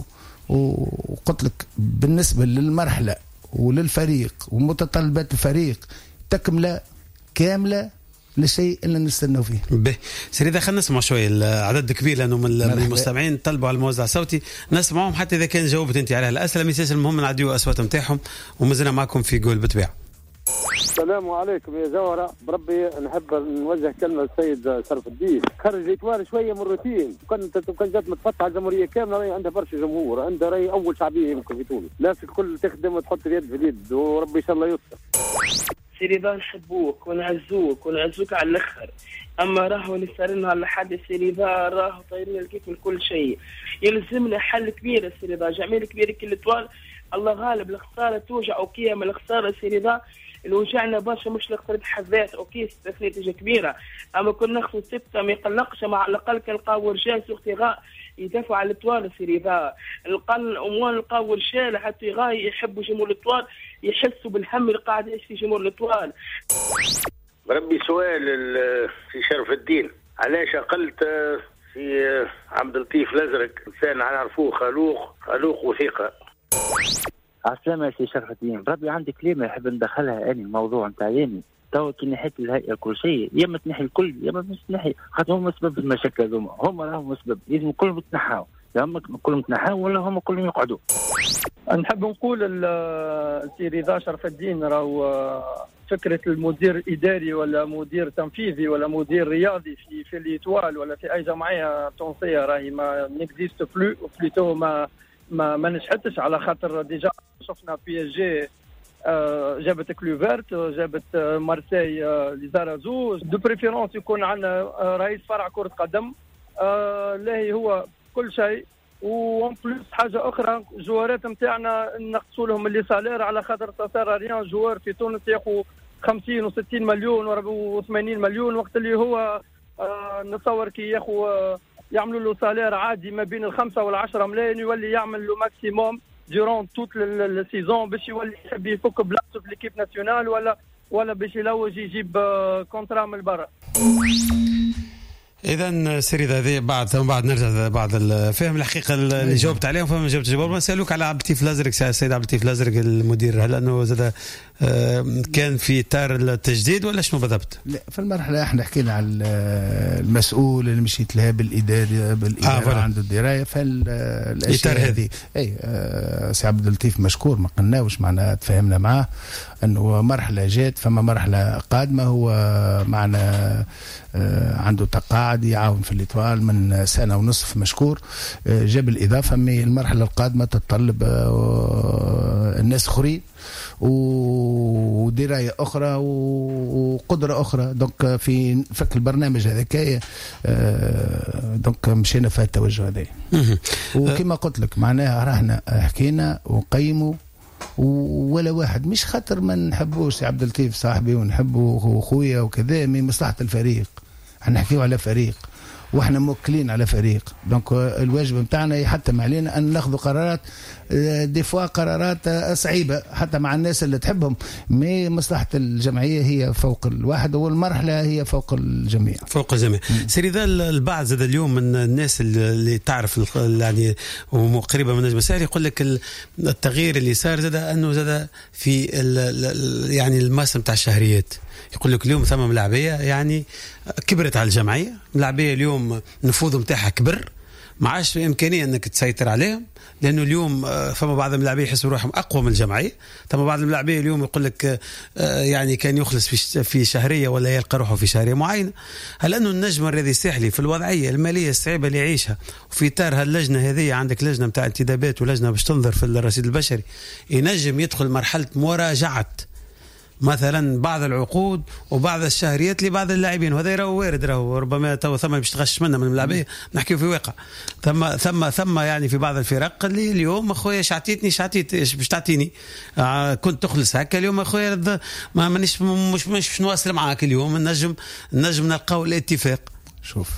وقلت لك بالنسبه للمرحله وللفريق ومتطلبات الفريق تكمله كامله لشيء اللي نستنوا فيه. سيدي خلينا نسمع شوي العدد كبير لانه من المستمعين طلبوا على الموزع الصوتي نسمعهم حتى اذا كان جاوبت انت على الاسئله ميساج المهم نعديوا اصوات نتاعهم ومازلنا معكم في جول بتبيع. السلام عليكم يا زهرة بربي نحب نوجه كلمة للسيد شرف الدين خرج يتوالى شوية من الروتين كان جات متفتحة الجمهورية كاملة راهي عندها برشا جمهور عندها راهي أول شعبية يمكن في تونس الناس الكل تخدم وتحط اليد في اليد وربي إن شاء الله يستر. سيريبا نحبوك ونعزوك على الاخر اما راهو اللي صار لنا على حد سيريبا راهو طايرين الكيف من كل شيء يلزمنا حل كبير سيريبا جميل كبير كل طوال الله غالب الخساره توجع اوكي اما الخساره سيريبا اللي وجعنا برشا مش الخساره حذات اوكي نتيجه كبيره اما كنا ناخذ 6 ما يقلقش مع الاقل كنلقاو رجال سوغتيغا يدافعوا على الطوال سيريبا القل اموال نلقاو رجال حتى غاي يحبوا جمهور الطوال يحسوا بالهم اللي قاعد يعيش في جمهور الطوال. ربي سؤال في شرف الدين علاش قلت في عبد اللطيف الازرق انسان نعرفوه خلوق وثيقه. عسلامة يا سي شرف الدين ربي عندي كلمه نحب ندخلها اني الموضوع نتاعي تو كي نحيت الهيئه كل شيء يا ما تنحي الكل يا ما مش تنحي خاطر هم سبب المشاكل هذوما هم راهم سبب لازم كلهم يتنحاو يا هم كلهم يتنحاو ولا هم كلهم يقعدوا. نحب نقول السي رضا شرف الدين راهو فكره المدير الاداري ولا مدير تنفيذي ولا مدير رياضي في الإيتوال ولا في اي جمعيه تونسيه راهي ما نكزيست بلوتو ما نجحتش على خاطر ديجا شفنا بي اس جي جابت كلوفرت جابت مارسيل لزارازو دو بريفيرونس يكون عندنا رئيس فرع كرة قدم لاهي هو كل شيء وون بلوس حاجة أخرى جوارات نتاعنا نقصوا لهم اللي سالير على خاطر تصير ريان جوار في تونس ياخذ 50 و60 مليون و80 مليون وقت اللي هو نتصور كي ياخذ يعملوا له سالير عادي ما بين 5 و10 ملايين يولي يعمل له ماكسيموم ديرون توت السيزون باش يولي يحب يفك بلاصته في ليكيب ناسيونال ولا باش يلوج يجيب كونترا من برا. اذا سيري هذه بعد نرجع بعض الفهم الحقيقه اللي جاوبت عليهم فما جاوبت جواب ما سالوك على عبد اللطيف الازرق السيد عبد اللطيف الازرق المدير هل انه زاد كان في اطار التجديد ولا شنو بالضبط؟ لا، في المرحله احنا حكينا على المسؤول اللي مشيت لها بالاداره عنده الدرايه فالاشياء هذه. اي سي عبد اللطيف مشكور، ما قلناوش معنا، تفاهمنا معاه انه مرحله جات، فما مرحله قادمه. هو معنا عنده تقاعد يعاون في الإطوال من سنة ونصف، مشكور، جاب الإضافة. من المرحلة القادمة تتطلب الناس أخرين ودراية أخرى وقدرة أخرى. دونك في فك البرنامج هذاك دونك مشينا في التوجه هذا. وكما قلت لك معناها راهنا حكينا وقيموا، ولا واحد مش خاطر ما نحبوش عبد اللطيف صاحبي ونحبه اخويا وكذا، من مصلحة الفريق. احنا نحكيو على فريق واحنا موكلين على فريق، دونك الواجب متاعنا يحتم علينا ان ناخذ قرارات دي فوا قرارات صعيبه حتى مع الناس اللي تحبهم. مي مصلحه الجمعيه هي فوق الواحد، والمرحله هي فوق الجميع. فوق الجميع. سيري ذا البعض زاد اليوم من الناس اللي تعرف يعني وقريبه من النجم الساحلي يقول لك التغيير اللي صار زاد انه زاد في يعني الموسم تاع الشهريات. يقول لك اليوم ثم ملاعبيه يعني كبرت على الجمعيه، ملاعبيه اليوم نفوذ نتاعها كبر، ما عادش في امكانيه انك تسيطر عليهم، لانه اليوم فما بعض الملاعبيه يحسوا روحهم اقوى من الجمعيه. ثم بعض الملاعبيه اليوم يقول لك يعني كان يخلص في شهريه ولا يلقى روحه في شهريه معينه. هل انه النجم الرياضي الساحلي في الوضعيه الماليه الصعيبه اللي يعيشها، وفي اطار هاللجنه هذه عندك لجنه نتاع انتدابات ولجنه باش تنظر في الرصيد البشري، ينجم يدخل مرحله مراجعه مثلا بعض العقود وبعض الشهريات لبعض اللاعبين، وهذا راهو وارد، راهو ربما تو ثم باش تغش منا من الملاعبيه، نحكيو في واقع. ثم يعني في بعض الفرق اللي اليوم اخويا شعتيت باش تعطيني كنت تخلص هكا، اليوم اخويا مانيش مش نواصل معاك اليوم. النجم نلقاو الاتفاق. شوف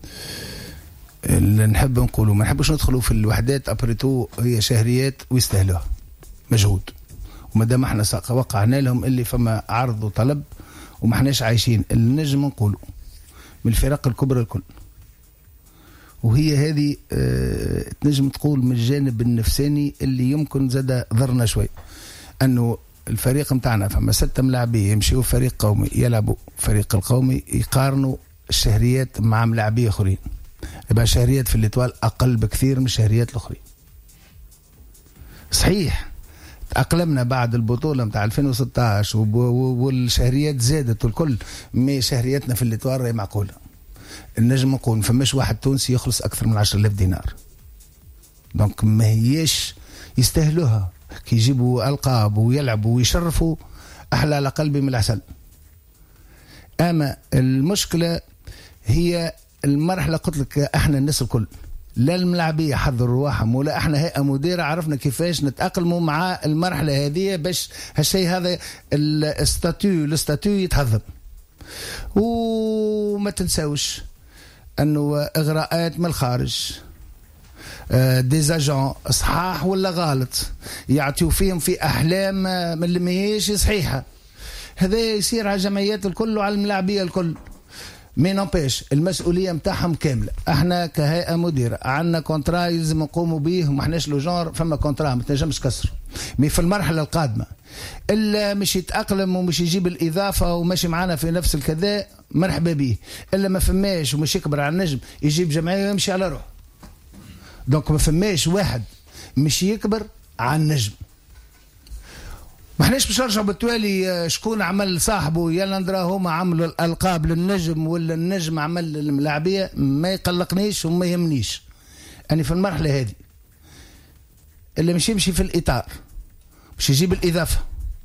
اللي نحب نقوله، ما نحبش ندخلوا في الوحدات ابريتو، هي شهريات ويستاهلوها مجهود، ومادام احنا وقعنا لهم اللي فما عرض وطلب وما احناش عايشين اللي نجم نقوله من الفرق الكبرى الكل. وهي هذه تنجم تقول من الجانب النفساني اللي يمكن زاد ضرنا شوي، انه الفريق متاعنا فما 6 ملاعبيه يمشيوا فريق قومي يلعبوا فريق القومي، يقارنوا الشهريات مع ملاعبيه اخرين، يبقى شهريات في الإطوال اقل بكثير من الشهريات الاخرين. صحيح أقلمنا بعد البطولة متاع 2016 والشهريات زادت والكل، ما شهرياتنا في الإطوار معقولة. النجم نقول فماش واحد تونسي يخلص أكثر من 10,000 دينار، دونك ما هيش يستاهلوها. كي يجيبوا ألقاب ويلعبوا ويشرفوا أحلى على قلبي من العسل. أما المشكلة هي المرحلة، قلت لك احنا الناس الكل، لا الملاعبية حضروا رواحهم ولا احنا هيئة مديرة عرفنا كيفاش نتأقلموا مع المرحلة هذه باش هالشيء هذا الاستاتيو يتهضم. وما تنساوش انه اغراءات من الخارج، ديزاجون صحاح ولا غلط يعطيو فيهم في احلام من اللي ماهيش صحيحة. هذا يصير على الجمعيات الكل وعلى الملاعبية الكل. مي نوبيش المسؤوليه نتاعهم كامله. احنا كهيئه مديره عندنا كونترا يلزم نقوموا به، وما احناش لو جونر فما كونترا ما تنجمش تكسره. مي في المرحله القادمه الا مش يتاقلم ومش يجيب الاضافه وماشي معنا في نفس الكذا مرحبا به، الا ما فماش ومش يكبر على النجم يجيب جمعيه ويمشي على روحه. دونك ما فماش واحد مش يكبر على النجم. ما احناش باش نرجعوا بالتوالي شكون عمل صاحبه يلا ندرا هما عملوا الالقاب للنجم ولا النجم عمل الملاعبيه، ما يقلقنيش وما يهمنيش. انا في المرحله هذه اللي مش يمشي في الاطار باش يجيب الاضافه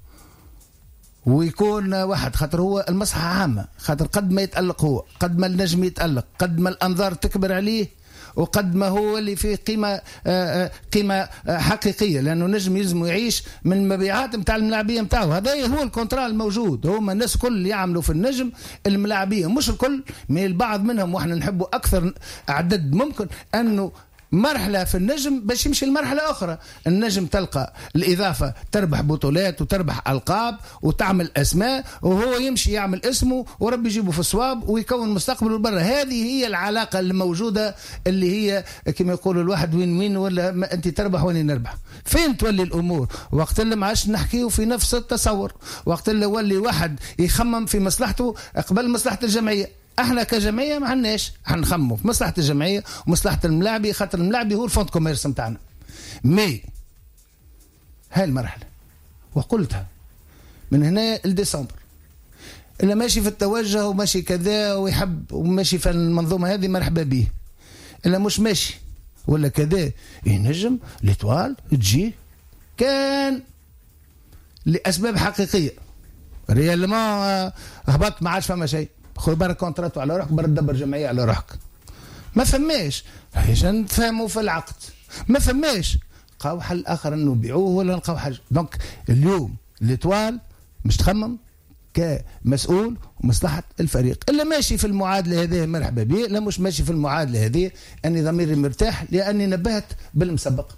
ويكون واحد، خاطر هو المصلحه عامه، خاطر قد ما يتالق هو، قد ما النجم يتالق، قد ما الانظار تكبر عليه، وقد ما هو اللي فيه قيمة حقيقية، لأنه نجم يلزم يعيش من المبيعات متاع الملاعبية متاعه. هذا هو الكونترا الموجود. هما الناس كل يعملوا في النجم الملاعبية، مش الكل، من البعض منهم، واحنا نحبوا أكثر عدد ممكن أنه مرحلة في النجم باش يمشي لمرحلة أخرى. النجم تلقى الإضافة تربح بطولات وتربح ألقاب وتعمل أسماء، وهو يمشي يعمل اسمه وربي يجيبه في الصواب ويكون مستقبله برا. هذه هي العلاقة الموجودة اللي هي كما يقولوا الواحد وين ولا أنت تربح وأني نربح. فين تولي الأمور؟ وقت اللي ما عادش نحكيه في نفس التصور، وقت اللي ولي واحد يخمم في مصلحته قبل مصلحة الجمعية. احنا كجمعيه ما عندناش، حنخموا في مصلحه الجمعيه ومصلحه الملاعبي، خاطر الملاعبي هو الفوند كوميرس نتاعنا. مي هاي المرحله وقلتها من هنا لديسمبر، اللي ماشي في التوجه وماشي كذا ويحب وماشي في المنظومه هذه مرحبا به، اللي مش ماشي ولا كذا ينجم ليتوال تجي كان لاسباب حقيقيه. ريال ما هبط ما عادش فما شيء، خذ برا كونتراتو على روحك، برا تدبر جمعيه على روحك. ما فماش عشان نتفاهموا في العقد، ما فماش لقاو حل اخر انه يبيعوه ولا لقاو حاجه. دونك اليوم ليتوال مش تخمم كمسؤول ومصلحه الفريق. اللي ماشي في المعادله هذه مرحبا به، لا مش ماشي في المعادله هذه اني ضميري مرتاح لاني نبهت بالمسبق.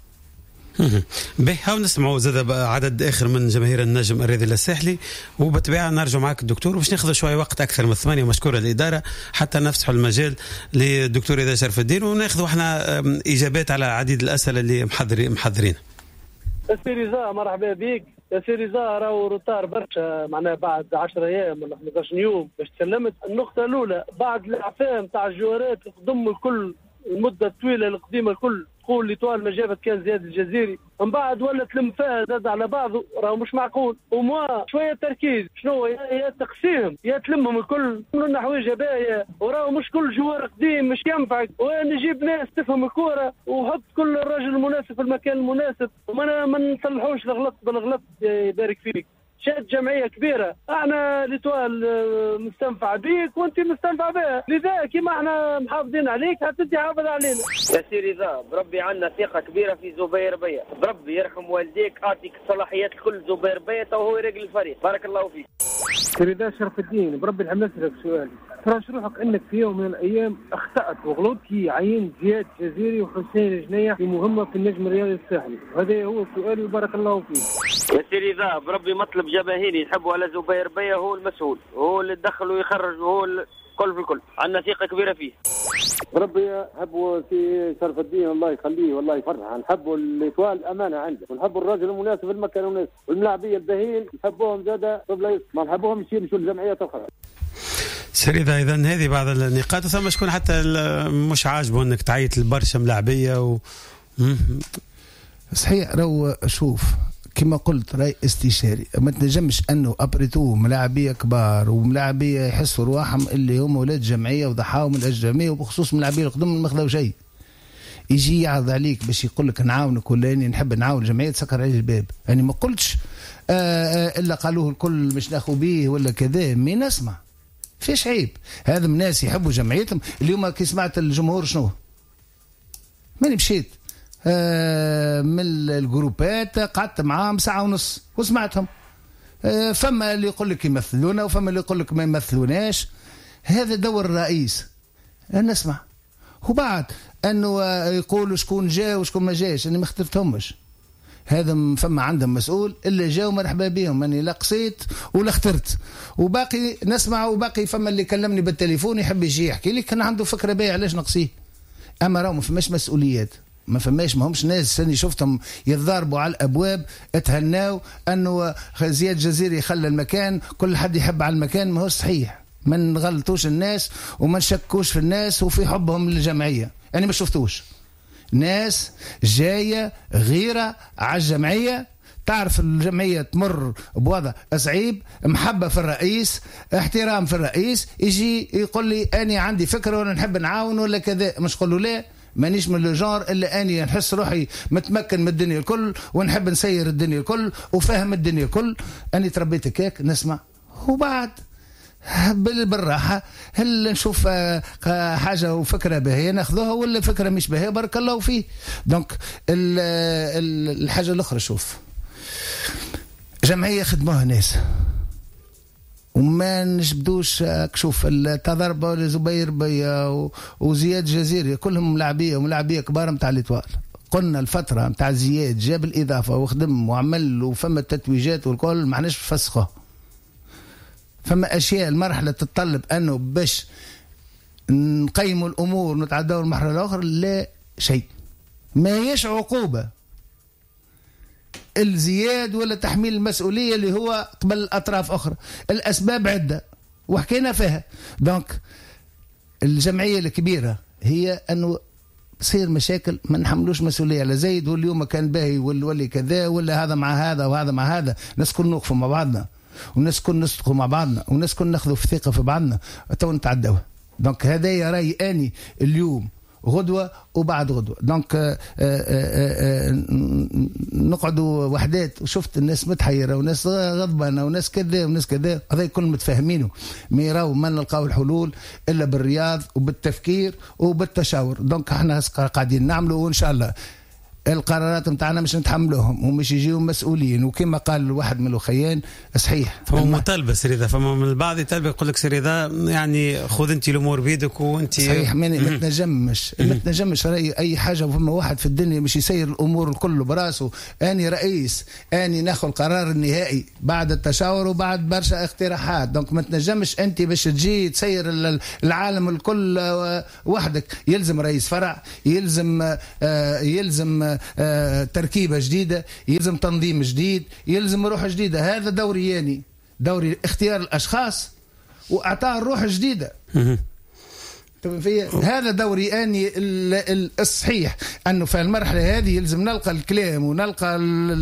هاو نسمعوا زاد عدد اخر من جماهير النجم الرياضي الساحلي، وبالطبيعه نرجع معك الدكتور باش ناخذ شويه وقت اكثر من 8 ومشكوره الاداره حتى نفتحوا المجال للدكتور رضا شرف الدين وناخذوا احنا اجابات على عديد الاسئله اللي محضرين. سي رضا مرحبا بك. يا سي رضا راهو روتار برشا، معناها بعد 10 ايام ولا 15 يوم باش تسلمت. النقطه الاولى بعد الاعفاء نتاع الجوارات القدم الكل المده الطويله القديمه الكل تقول ليتوال ما جابت كان زياد الجزيري، من بعد ولا تلم فيها زاد على بعضه، راهو مش معقول. وما شويه تركيز شنو يا تقسيم يا تلمهم الكل من حوايج باهيه، وراهو مش كل جوار قديم مش ينفعك، ونجيب ناس تفهم الكوره وحط كل الرجل المناسب في المكان المناسب، وما نصلحوش الغلط بالغلط. يبارك فيك. شاد جمعيه كبيره، احنا ليتوال مستنفع بيك وانت مستنفع بها، لذا كيما احنا محافظين عليك حتى حافظ علينا. يا سي رضا بربي عندنا ثقه كبيره في زبير بيا، بربي يرحم والديك اعطيك الصلاحيات الكل زبير بيا وهو يرجل الفريق. بارك الله فيك. سي رضا شرف الدين بربي نحب نسالك سؤال. تراش روحك انك في يوم من الايام اخطات وغلطت في عين زياد جزيري وحسين جنيح في مهمه في النجم الرياضي الساحلي، هذا هو سؤالي وبارك الله فيك. يا سي رضا بربي مطلب جماهيري يحبوا على زبير بيا، هو المسؤول، هو اللي تدخل ويخرج، وهو الكل في الكل، عندنا ثقه كبيره فيه. ربي نحبوا سي شرف الدين الله يخليه والله يفرحه، نحبوا الاطوال امانه عنده، ونحبوا الرجل المناسب في المكان المناسب، والملاعبيه الباهين نحبوهم زاده ما نحبوهم يمشوا الجمعيات اخرى. سريدا اذا هذه بعض النقاط، ثم شكون حتى مش عاجبه انك تعيط البرشا ملاعبيه صحيح. راهو شوف كما قلت راي استشاري، ما تنجمش انه ابريتو ملاعبيه كبار وملاعبيه يحسوا رواحهم اللي هم ولاد جمعيه وضحاوا من الجمعيه، وبخصوص ملاعبيه القدم ما خذوا شيء، يجي يعرض عليك باش يقول لك نعاونك ولا اني نحب نعاون الجمعيه، تسكر عليه الباب. يعني ما قلتش الا قالوه الكل مش ناخذ به ولا كذا، مي نسمع فيش عيب. هذا من ناس يحبوا جمعيتهم. اليوم كي سمعت الجمهور شنو ماني مشيت من الجروبات قعدت معاهم ساعة ونص وسمعتهم، فما اللي يقول لك يمثلونا وفما اللي يقول لك ما يمثلوناش. هذا دور الرئيس نسمع، وبعد انه يقولوا شكون جاء وشكون ما جاش اني ما اخترتهمش. هذا فما عندهم مسؤول اللي جاوا مرحبا بهم، اني لا قصيت ولا اخترت، وباقي نسمع، وباقي فما اللي كلمني بالتليفون يحب يجي يحكي لي كان عنده فكره باهيه علاش نقصيه. اما راهو ما فماش مسؤوليات، ما فماش، ما همش ناس سني شفتهم يتضاربوا على الابواب اتهناو انه زياد جزيري خلى المكان، كل حد يحب على المكان. ما هو صحيح، ما نغلطوش الناس وما نشكوش في الناس وفي حبهم للجمعيه. يعني ما شفتوش ناس جايه غيره على الجمعيه، تعرف الجمعيه تمر بوضع صعيب، محبه في الرئيس، احترام في الرئيس، يجي يقول لي اني عندي فكره وانا نحب نعاون ولا كذا، مش قول له لا مانيش من الجار الا اني نحس روحي متمكن من الدنيا الكل ونحب نسير الدنيا الكل وفاهم الدنيا الكل. اني تربيت هيك نسمع، وبعد بالراحه هل نشوف حاجه وفكره باهيه ناخذوها ولا فكره مش باهيه بارك الله فيه. دونك الحاجه الاخرى، شوف جمعيه خدموها ناس وما نجبدوش شوف التضربه لزبير بيا وزياد جزيري كلهم ملاعبيه كبار نتاع الإطوال. قلنا الفتره نتاع زياد جاب الاضافه وخدم وعمل وفما التتويجات والكل ما حناش فسخه. فما اشياء المرحله تتطلب انه باش نقيموا الامور نتعداو المرحله الاخرى لا شيء، ما هيش عقوبه الزياد ولا تحميل المسؤوليه اللي هو قبل اطراف اخرى. الاسباب عده وحكينا فيها. دونك الجمعيه الكبيره هي انه تصير مشاكل ما نحملوش مسؤوليه على زيد، واليوم كان باهي واللي كذا ولا هذا مع هذا وهذا مع هذا. الناس كل نوقفوا مع بعضنا والناس كل نصدقوا مع بعضنا والناس كل ناخذوا في ثقه في بعضنا تو نتعداوها. دونك هذا يا راي اني اليوم غدوه وبعد غدوه. دونك نقعدوا وحدات وشفت الناس متحيره وناس غضبانه وناس كذا وناس كذا، هذا كل متفاهمينه. ما يراو ما نلقاو الحلول الا بالرياض وبالتفكير وبالتشاور. دونك احنا قاعدين نعملوا وان شاء الله القرارات نتاعنا مش نتحملوهم ومش يجيهم مسؤولين. وكما قال واحد من الاخيان صحيح فما مطالبه سريده، فما من البعض يطالب يقول لك سريده يعني خذ انت الامور بيدك وانت صحيح. ما تنجمش اي حاجه. فما واحد في الدنيا مش يسير الامور الكل براسه. اني رئيس اني ناخذ القرار النهائي بعد التشاور وبعد برشا اقتراحات. دونك ما تنجمش انت باش تجي تسير العالم الكل وحدك. يلزم رئيس فرع، يلزم تركيبة جديدة، يلزم تنظيم جديد، يلزم روح جديدة. هذا دوري يعني دوري اختيار الأشخاص وأعطاه الروح جديدة. هذا دوري أني الصحيح أنه في المرحلة هذه يلزم نلقى الكلام ونلقى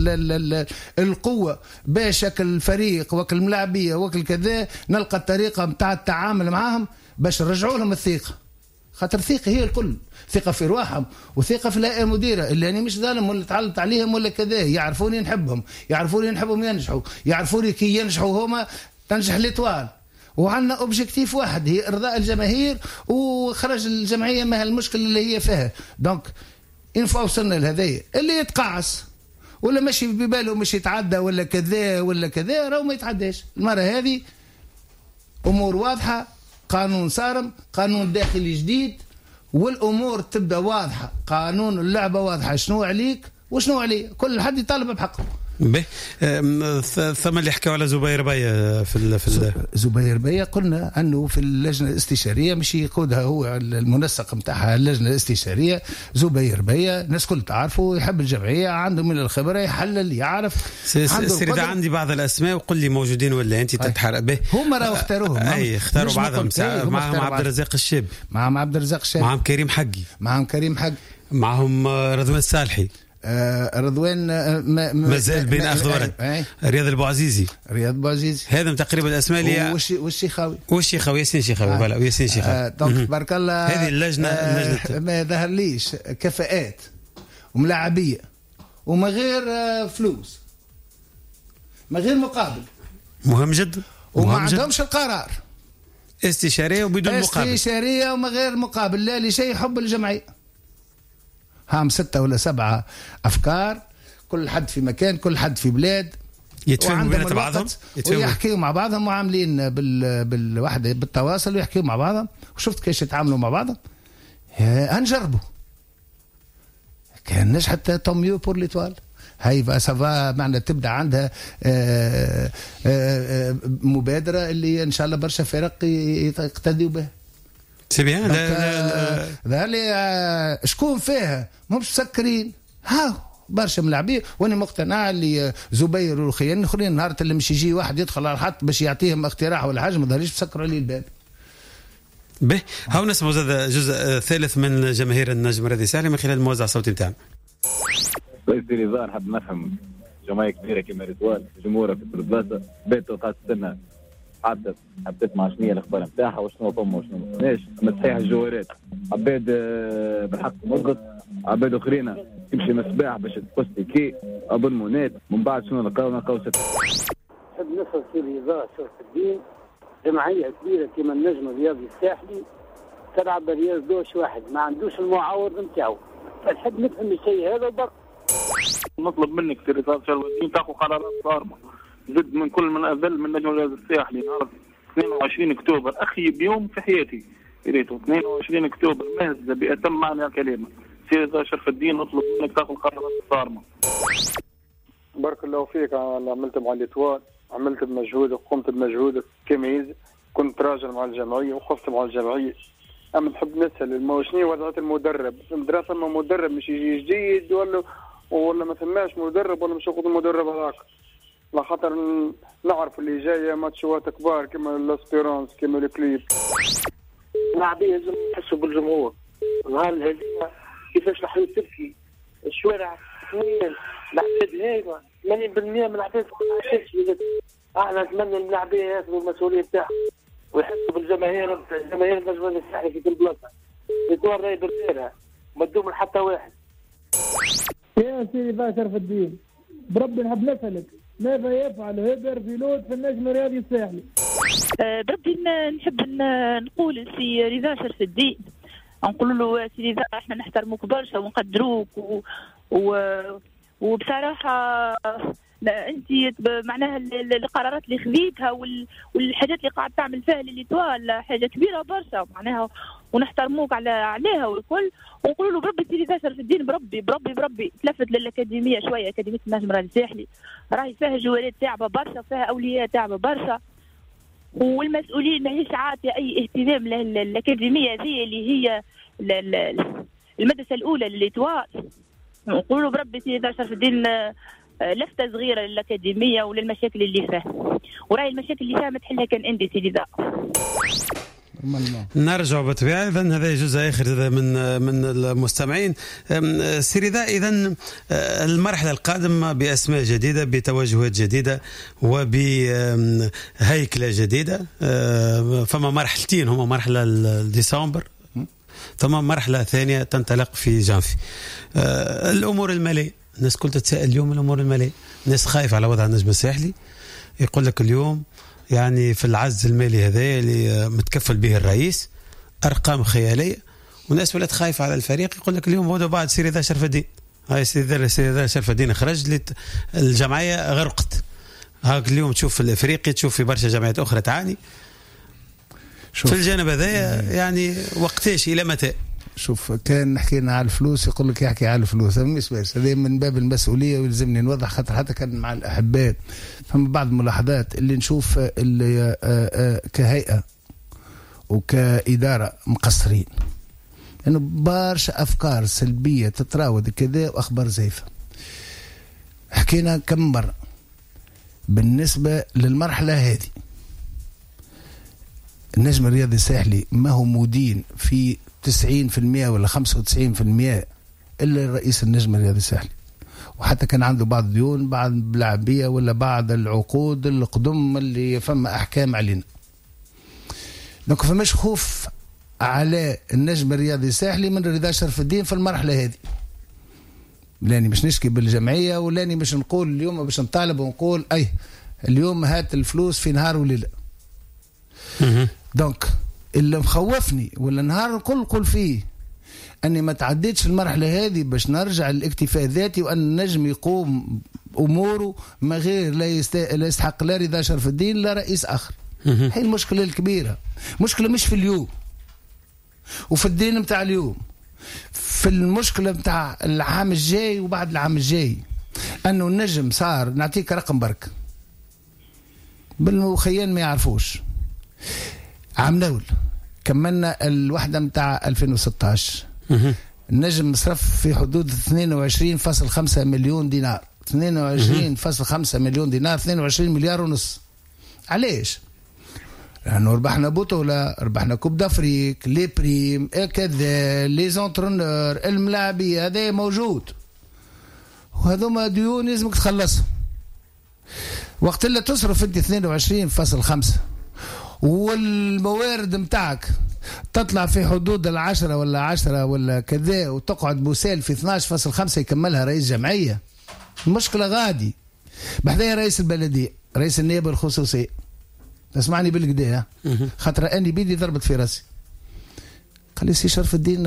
القوة بشكل الفريق وكل ملاعبية وكل كذا، نلقى الطريقة متاع التعامل معهم باش نرجعوا لهم الثقة. خاطر ثقة هي الكل، ثقة في رواحهم وثقة في الهيئة المديرة اللي أنا مش ظالم ولا تعلمت عليهم ولا كذا. يعرفوني نحبهم، يعرفوني نحبهم ينجحوا، يعرفوني كي ينجحوا هما تنجح الإطوال. وعندنا أوبجيكتيف واحد هي إرضاء الجماهير وخرج الجمعية من المشكلة اللي هي فيها. دونك إن وصلنا لهذايا اللي يتقاعس ولا ماشي بباله مش يتعدى ولا كذا ولا كذا راهو ما يتعداش. المرة هذه أمور واضحة، قانون صارم، قانون داخلي جديد، والأمور تبدأ واضحة، قانون اللعبة واضحة، شنو عليك وشنو عليه، كل حد يطالب بحقه. به ثم اللي حكوا على زبير بيا في زبير بيا قلنا أنه في اللجنة الاستشارية مش يقودها هو المنسق متاعها اللجنة الاستشارية. زبير بيا ناس كل تعرفه، يحب الجمعية، عنده من الخبرة، يحلل، يعرف. سريد عندي بعض الأسماء وقل لي موجودين ولا أنت تتحرق به. هم راهو اختاروهم. أي اختاروا بعضهم. معهم عبد الرزاق الشاب، معهم عبد الرزاق الشاب، معهم كريم حقي، معهم رضوان الصالحي، رضوان مازال بين اخذ ورد، رياض البوعزيزي، هذا تقريبا الاسماء اللي والشيخاوي ياسين شيخاوي فوالا وياسين شيخاوي. دونك بارك الله. هذه اللجنه ما ظهر ليش كفاءات وملاعبيه وما غير فلوس، ما غير مقابل، مهم جدا. وما عندهمش القرار، استشاريه وبدون مقابل، استشاريه وما غير مقابل، لا لشيء حب الجمعيه. هم 6 ولا 7 أفكار، كل حد في مكان، كل حد في بلاد، يتفاهموا بين بعضهم ويحكيوا مع بعضهم، وعاملين بالوحدة بالتواصل ويحكيوا مع بعضهم. وشفت كيش يتعاملوا مع بعضهم. هنجربوا كان نجحت توميو بور ليتوال. هاي سافا معنا تبدا عندها مبادرة اللي إن شاء الله برشا فرق يقتدوا بها. سي بيان. لا لا شكون فيها مش مسكرين، ها برشا ملاعبين. وانا مقتنع اللي زبير والخيان الاخرين نهار اللي مش يجي واحد يدخل على الحط باش يعطيهم اقتراح ولا حاجه ما ظهريش مسكروا عليه الباب. به هاو نسمعوا زاد جزء ثالث من جماهير النجم رضي سالم من خلال الموزع الصوتي نتاعنا. رئيس الوزراء نحب نفهم جماهير كبيره كما ريتوال جمهورها في البلاصه بيت خاصه حتى حبيت مع شنو الاخبار نتاعها وشنو فما وشنو ما فماش. صحيح الجوارات عباد بالحق مرقط، عباد اخرين تمشي مسباح باش تقصي كي ابونمونات، من بعد شنو نلقاو نحب نسال سي رضا شرف الدين. جمعيه كبيره كما النجم الرياضي الساحلي تلعب برياض دوش واحد، ما عندوش المعاور نتاعو، فنحب نفهم الشيء هذا وبرك. نطلب منك سي رضا شرف الدين تاخذ قرارات صارمه جد من كل من اذل من نجم الرياضي الساحلي. نعرف 22 أكتوبر أخي بيوم في حياتي ريته 22 أكتوبر مهزة بأتم معنى الكلمة. سيدي رضا شرف الدين نطلب منك تاخذ قرارات صارمة. بارك الله فيك. أنا عملت مع الإتوال، عملت بمجهودك وقمت بمجهودك كميز، كنت راجل مع الجمعية وخفت مع الجمعية. أما تحب نسأل شنو وضعية المدرب؟ الدراسة ما مدرب مش يجي جديد ولا ما ثماش مدرب ولا مش ياخذ المدرب هذاك، لخاطر نعرف اللي جاية ماتشات كبار كما الاسبيرونس كما الكليب. اللاعبين لازم يحسوا بالجمهور. نهار الهزيمة كيفاش راح تبكي الشوارع سنين العباد هايمة 80% من العباد ما عاشتش. احنا نتمنى اللاعبين ياخذوا المسؤولية تاعهم ويحسوا بالجماهير. الجماهير نجم الساحلي في كل بلاصة يدور راي برسالها ما تدوم لحتى واحد. يا سيدي شرف الدين بربي نحب نسألك ماذا يفعل هيبر فيلود في النجم الرياضي الساحلي؟ بربي نحب نقول لسي رضا شرف الدين، نقول له سي رضا احنا نحترموك برشا ونقدروك وبصراحه انت معناها القرارات اللي خذيتها والحاجات اللي قاعد تعمل فيها للإتوال حاجه كبيره برشا معناها، ونحترموك عليها والكل، ونقول له بربي سي رضا شرف الدين بربي تلفت للاكاديميه شويه، اكاديميه النجم الرياضي الساحلي راهي فيها جوالات تعبه برشا، فيها اولياء تعبه برشا، والمسؤولين ماهيش عاطيه اي اهتمام للاكاديميه هذه اللي هي المدرسه الاولى للإتوال. نقول له بربي سي رضا شرف الدين لفته صغيره للاكاديميه وللمشاكل اللي فيها، وراي المشاكل اللي فيها ما تحلها كان عندي سي رضا. نرجع بالطبيعه. اذا هذا جزء اخر من المستمعين. سي رضا، اذا المرحله القادمه باسماء جديده بتوجهات جديده وبهيكله جديده. فما مرحلتين، هما مرحله ديسمبر ثم مرحله ثانيه تنطلق في جانفي. الامور الماليه، الناس كلها تتساءل اليوم الامور الماليه، الناس خايفه على وضع النجم الساحلي. يقول لك اليوم يعني في العز المالي هذا اللي متكفل به الرئيس ارقام خياليه، والناس ولات خايفه على الفريق. يقول لك اليوم هو بعد سي رضا شرف الدين، هاي سي رضا شرف الدين خرج، الجمعيه غرقت. هاك اليوم تشوف في الافريقي، تشوف في برشا جمعيات اخرى تعاني في الجانب هذا. يعني وقتاش الى متى؟ شوف، كان حكينا على الفلوس يقول لك يحكي على الفلوس، هذا من باب المسؤوليه ويلزمني نوضح، خاطر حتى كان مع الاحباء فما بعض الملاحظات اللي نشوف اللي كهيئه وكاداره مقصرين، لانه يعني برشا افكار سلبيه تتراود كذا واخبار زيفه. حكينا كم مره بالنسبه للمرحله هذه النجم الرياضي الساحلي ما هو مدين في 90% ولا 95% إلا الرئيس النجم الرياضي الساحلي، وحتى كان عنده بعض الديون، بعض اللاعبية ولا بعض العقود القدم اللي فما أحكام علينا. دونك فماش خوف على النجم الرياضي الساحلي من رضا شرف الدين في المرحلة هذه. لاني مش نشكي بالجمعية، ولاني مش نقول اليوم باش نطالب ونقول أي اليوم هات الفلوس في نهار وليلة. دونك اللي مخوفني ولا نهار نقول فيه أني ما تعديتش المرحلة هذه باش نرجع للاكتفاء الذاتي، وأن النجم يقوم أموره ما غير لا يستحق لا رضا شرف الدين لا رئيس آخر. هي المشكلة الكبيرة، مشكلة مش في اليوم وفي الدين متاع اليوم، في المشكلة متاع العام الجاي وبعد العام الجاي. أنه النجم صار، نعطيك رقم برك بالمخيان ما يعرفوش، عام نول كملنا الوحدة متاع 2016 النجم صرف في حدود 22.5 مليون دينار، 22.5 مليون دينار، 22 مليار ونص. علاش؟ لأنه ربحنا بطولة، ربحنا كوب دافريك، لي بريم كذا، لي زونترونور، الملاعبية، هذا موجود، وهذوما ديون لازمك تخلصهم. وقت اللي تصرف انت 22.5 والموارد متاعك تطلع في حدود 10 ولا كذا، وتقعد بوسال في 12.5 يكملها رئيس جمعية، المشكلة غادي بحذايا رئيس البلدية، رئيس النيابة الخصوصية. تسمعني بالكدا خاطر اني بيدي ضربت في راسي، قال لي سي شرف الدين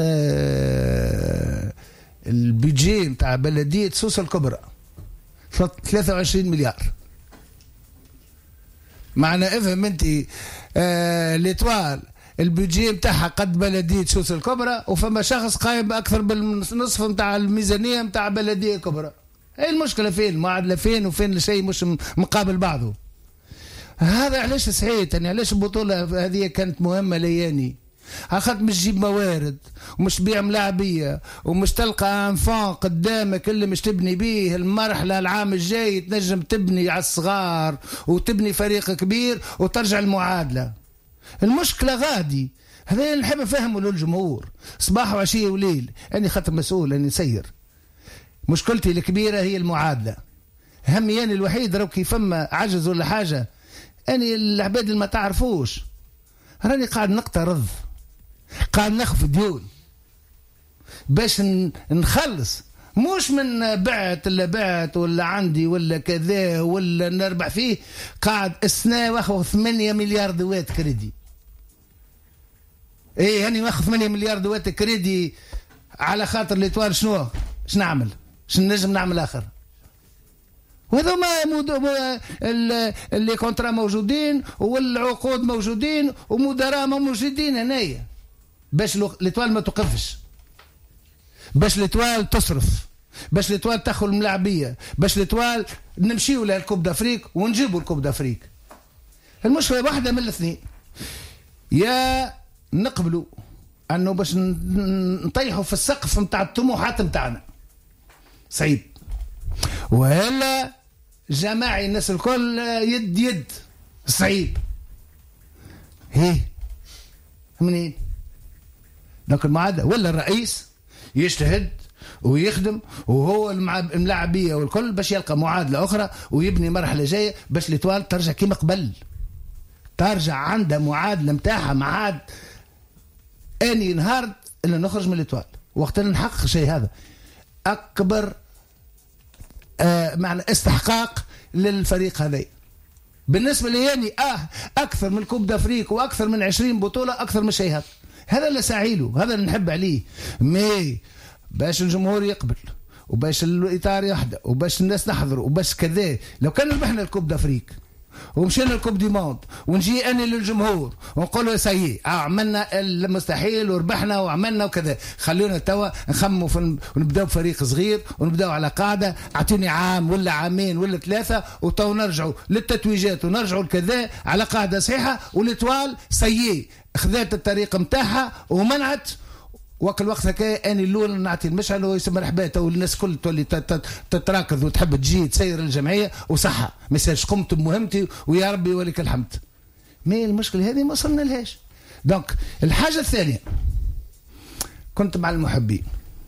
البيجي نتاع بلدية سوسة الكبرى 23 مليار. معنا افهم انت ليتوال البيجي متاعها قد بلديه سوس الكبرى، وفما شخص قايم باكثر بالنصف متاع الميزانيه متاع بلديه كبرى. هي المشكله فين؟ المعادله فين؟ وفين الشيء مش مقابل بعضه. هذا علاش سعيت يعني، علاش البطوله هذه كانت مهمه لياني، خاطر مش تجيب موارد ومش تبيع ملاعبيه ومش تلقى انفان قدامك اللي مش تبني بيه المرحله العام الجاي، تنجم تبني على الصغار وتبني فريق كبير وترجع المعادله. المشكله غادي هذا اللي نحب نفهمه للجمهور صباح وعشيه وليل. اني خاطر مسؤول اني نسير، مشكلتي الكبيره هي المعادله. همي يعني الوحيد راهو كي فما عجز ولا حاجه، اني العباد اللي ما تعرفوش راني قاعد نقترض، قاعد ناخذ ديون باش نخلص، مش من بعت ولا عندي ولا كذا ولا نربح فيه. قاعد السنه واخذ 8 مليار دوات كريدي. ايه هاني واخذ 8 مليار دوات كريدي على خاطر ليتوال. شنو نعمل؟ شنو نجم نعمل اخر؟ وهذا ما اللي كونترا موجودين والعقود موجودين ومدراء موجودين هنايا باش ليتوال ما توقفش، باش ليتوال تصرف، باش ليتوال تاخذ الملاعبيه، باش ليتوال نمشيو للكوب دافريك ونجيبوا الكوب دافريك. المشكله واحده من الاثنين، يا نقبلوا انه باش نطيحوا في السقف نتاع الطموحات نتاعنا صعيب، ولا جماعي الناس الكل يد يد صعيب. هي منين؟ دونك المعادله ولا الرئيس يجتهد ويخدم وهو الملاعبيه والكل باش يلقى معادله اخرى ويبني مرحله جايه باش ليتوال ترجع كيما قبل، ترجع عندها معادله نتاعها معاد اني نهار اللي نخرج من ليتوال وقت اللي نحقق شيء. هذا اكبر معنى استحقاق للفريق هذا بالنسبه لي يعني اكثر من كوب دافريك واكثر من 20 بطوله اكثر من شيء. هذا اللي ساعيله، هذا اللي نحب عليه. مي باش الجمهور يقبل وباش الاطار يحدى وباش الناس نحضر وباش كذا، لو كان ربحنا الكوب دافريك ومشينا الكوب دي موند ونجي اني للجمهور ونقول له سيء عملنا المستحيل وربحنا وعملنا وكذا، خلونا توا نخموا ونبداو بفريق صغير ونبداو على قاعده، اعطوني عام ولا عامين ولا ثلاثه وتو نرجعوا للتتويجات ونرجعوا لكذا على قاعده صحيحه. والإطوال سيء خذات الطريق نتاعها ومنعت وقت الوقت هكا اني الاول نعطي المشعل ويسمى مرحبا والناس كل تولي تتراكض وتحب تجي تسير الجمعيه وصحه ما يصيرش قمت بمهمتي ويا ربي ولك الحمد. مي المشكله هذه ما وصلنا لهاش. دونك الحاجه الثانيه كنت مع المحبين.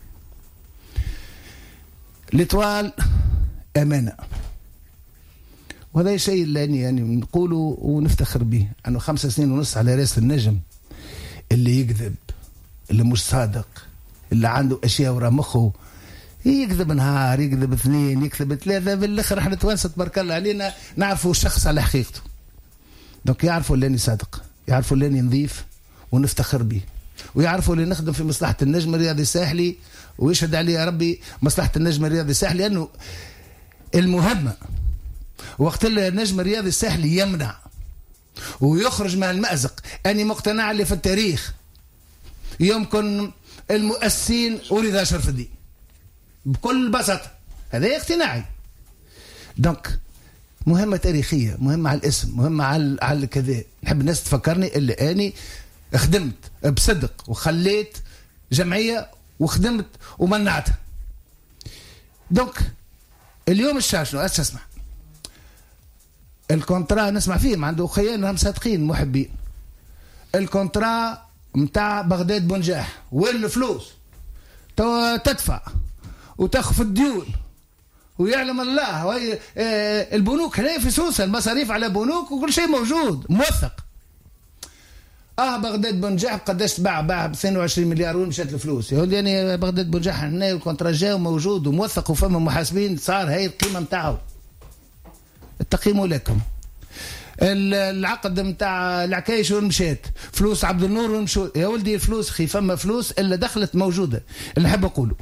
الإطوال امانه، وهذا الشيء اللي يعني نقوله ونفتخر به، انه 5 سنين ونص على راس النجم اللي يكذب، اللي مش صادق، اللي عنده اشياء ورا مخه، يكذب نهار يكذب اثنين يكذب ثلاثه، بالاخر احنا توانسه تبارك الله علينا نعرفوا الشخص على حقيقته. دونك يعرفوا اللي صادق، يعرفوا اللي نظيف ونفتخر به، ويعرفوا اللي نخدم في مصلحه النجم الرياضي الساحلي ويشهد عليه يا ربي مصلحه النجم الرياضي الساحلي. لانه المهمه وقت اللي النجم الرياضي الساحلي يمنع ويخرج من المأزق، اني مقتنع اللي في التاريخ يمكن المؤسسين ورضا شرف الدين بكل بساطة، هذا اقتناعي. دونك مهمة تاريخية، مهمة على الاسم، مهمة على كذا. نحب الناس تفكرني اللي أني خدمت بصدق وخليت جمعية وخدمت ومنعتها. دونك اليوم الشعب شنو اسمع الكونترا نسمع فيه عنده خيان هم صادقين محبين. الكونترا متاع بغداد بنجاح وين الفلوس تدفع وتاخذ الديون ويعلم الله وهي البنوك هنا في سوسه المصاريف على بنوك وكل شيء موجود موثق. بغداد بنجاح قداش باع ب 22 مليار وين مشات الفلوس يقول يعني بغداد بنجاح هنا الكونترا جاء موجود وموثق وفما محاسبين صار هاي القيمه نتاعو التقييم لكم. العقد نتاع العكايش وين مشات فلوس عبد النور وين مشوا يا ولدي الفلوس خي فما فلوس الا دخلت موجوده. اللي نحب اقوله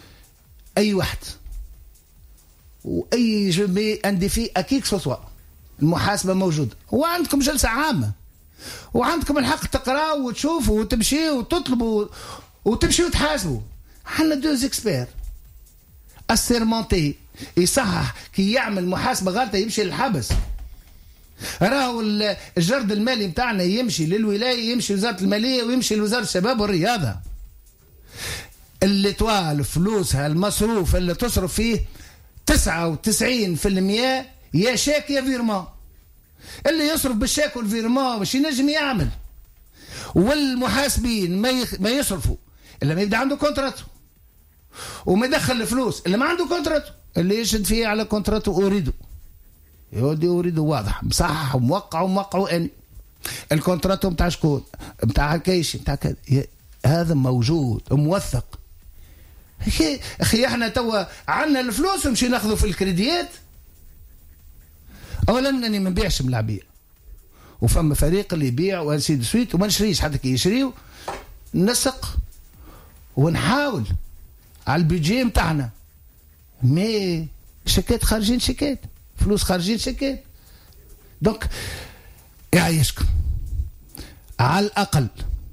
اي واحد واي جمعيه عندي فيه اكيد سوسوا المحاسبة موجودة، وعندكم جلسة عامة، وعندكم الحق تقراوا وتشوفوا وتمشي وتطلبوا وتمشي وتحاسبوا. حنا دوز اكسبير السيرمونتي يصحح كي يعمل محاسبة غلطة يمشي للحبس. راهو الجرد المالي متاعنا يمشي للولاية، يمشي لوزارة المالية، ويمشي لوزارة الشباب والرياضة. اللي توال فلوسها المصروف اللي تصرف فيه 99% يا شيك يا فيرمان. اللي يصرف بالشيك والفيرمان باش ينجم يعمل. والمحاسبين ما يصرفوا الا ما يبدا عنده كونتراتو، وما يدخل الفلوس اللي ما عنده كونتراتو، اللي يشد فيه على كونتراتو اريده يودي اريده واضح مصحح وموقع اني الكونتراتو نتاع شكون؟ نتاع كيش نتاع كذا، هذا موجود موثق. اخي احنا توا عندنا الفلوس ونمشي ناخذوا في الكريديات. اولا انني ما نبيعش ملاعبيه، وفما فريق اللي يبيع وانسيد سويت وما نشريش حتى كي يشريو نسق ونحاول على البيجي متاعنا. مي شيكات خارجين شيكات، فلوس خارجين شيكات. دونك يعيشكم على الاقل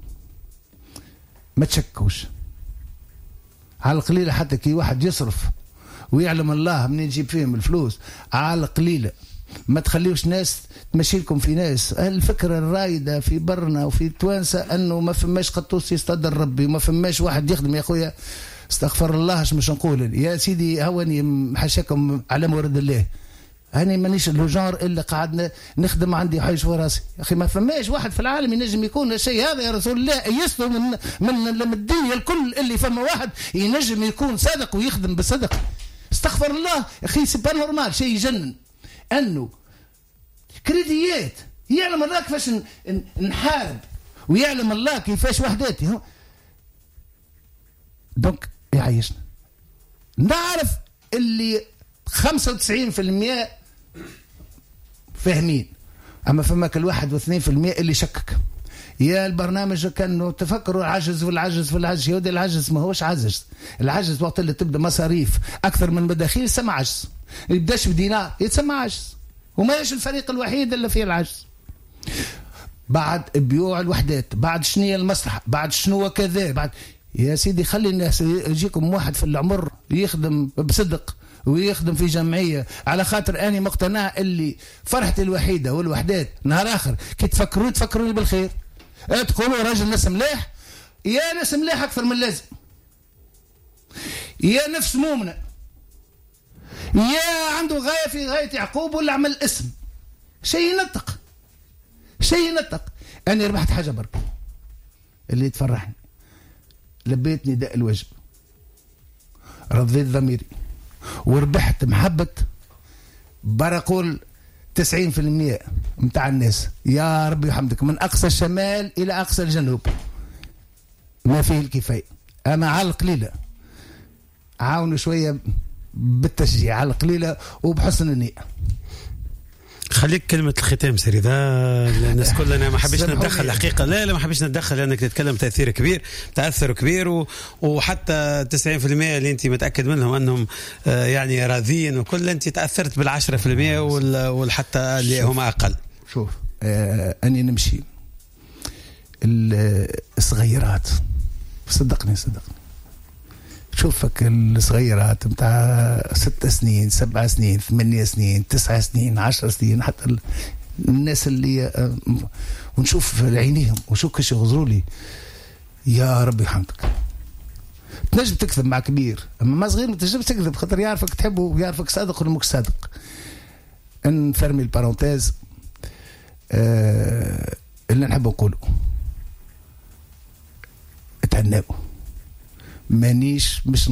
ما تشكوش على القليله، حتى كي واحد يصرف ويعلم الله منين يجيب فيهم الفلوس على القليله. ما تخليوش ناس تمشي لكم في ناس. الفكره الرايده في برنا وفي توانسه انه ما فماش قطوس يستدر ربي، وما فماش واحد يخدم. يا خويا استغفر الله اش مش نقول يا سيدي، هوني حاشاكم على مورد الله، هاني مانيش الجار اللي قاعد نخدم عندي حيش في راسي. يا اخي ما فماش واحد في العالم ينجم يكون الشيء هذا يا رسول الله. يسلو من الدنيا الكل اللي فما واحد ينجم يكون صادق ويخدم بصدق. استغفر الله يا اخي، سي با نورمال، شيء يجنن انه كريديات يعلم الله كيفاش نحارب، ويعلم الله كيفاش وحداتي. دونك يعيشنا نعرف اللي 95% فاهمين، اما فما كل 1-2% اللي شكك. يا البرنامج كانوا تفكروا العجز والعجز في العجز. يا ودي العجز ما هوش عجز، العجز وقت اللي تبدا مصاريف اكثر من مداخيل يسمى عجز. يبداش بدينار يتسمى عجز، وما يش الفريق الوحيد اللي فيه العجز. بعد بيوع الوحدات، بعد شنو المصلحه، بعد شنو كذا، بعد يا سيدي خلي الناس يجيكم واحد في العمر يخدم بصدق ويخدم في جمعيه، على خاطر اني مقتنع اللي فرحتي الوحيده والوحدات نهار اخر كي تفكروني بالخير. تقولوا راجل ناس ملاح، يا ناس ملاح اكثر من لازم، يا نفس مؤمنه، يا عنده غايه في غايه يعقوب ولا عمل اسم. شيء ينطق. انا ربحت حاجه برك اللي تفرحني، لبيت نداء الواجب، رضيت ضميري، وربحت محبة برقول 90% متاع الناس. يا ربي يحمدك، من أقصى الشمال إلى أقصى الجنوب ما فيه الكفاية. أما على القليلة عاونوا شوية بالتشجيع، على القليلة وبحسن النية. خليك كلمة الختام سيري ذا. الناس كلنا ما حبيش نتدخل الحقيقة، لا ما حبيش نتدخل، لأنك تتكلم تأثير كبير، تأثر كبير، وحتى 90% اللي أنت متأكد منهم أنهم يعني راضيين وكل، أنت تأثرت بال10% والحتى اللي هم أقل. شوف أني نمشي الصغيرات، صدقني شوفك الصغيرات متاع 6 سنين 7 سنين 8 سنين 9 سنين 10 سنين، حتى الناس اللي ونشوف عينيهم وشوف كيش يغزروا لي. يا ربي يحمدك. تنجم تكذب مع كبير، اما ما صغير ما تنجمش تكذب، خاطر يعرفك تحبه ويعرفك صادق ولا مش صادق. نفرمي البارونتيز اللي نحب نقوله، تهنئوا. مانيش مش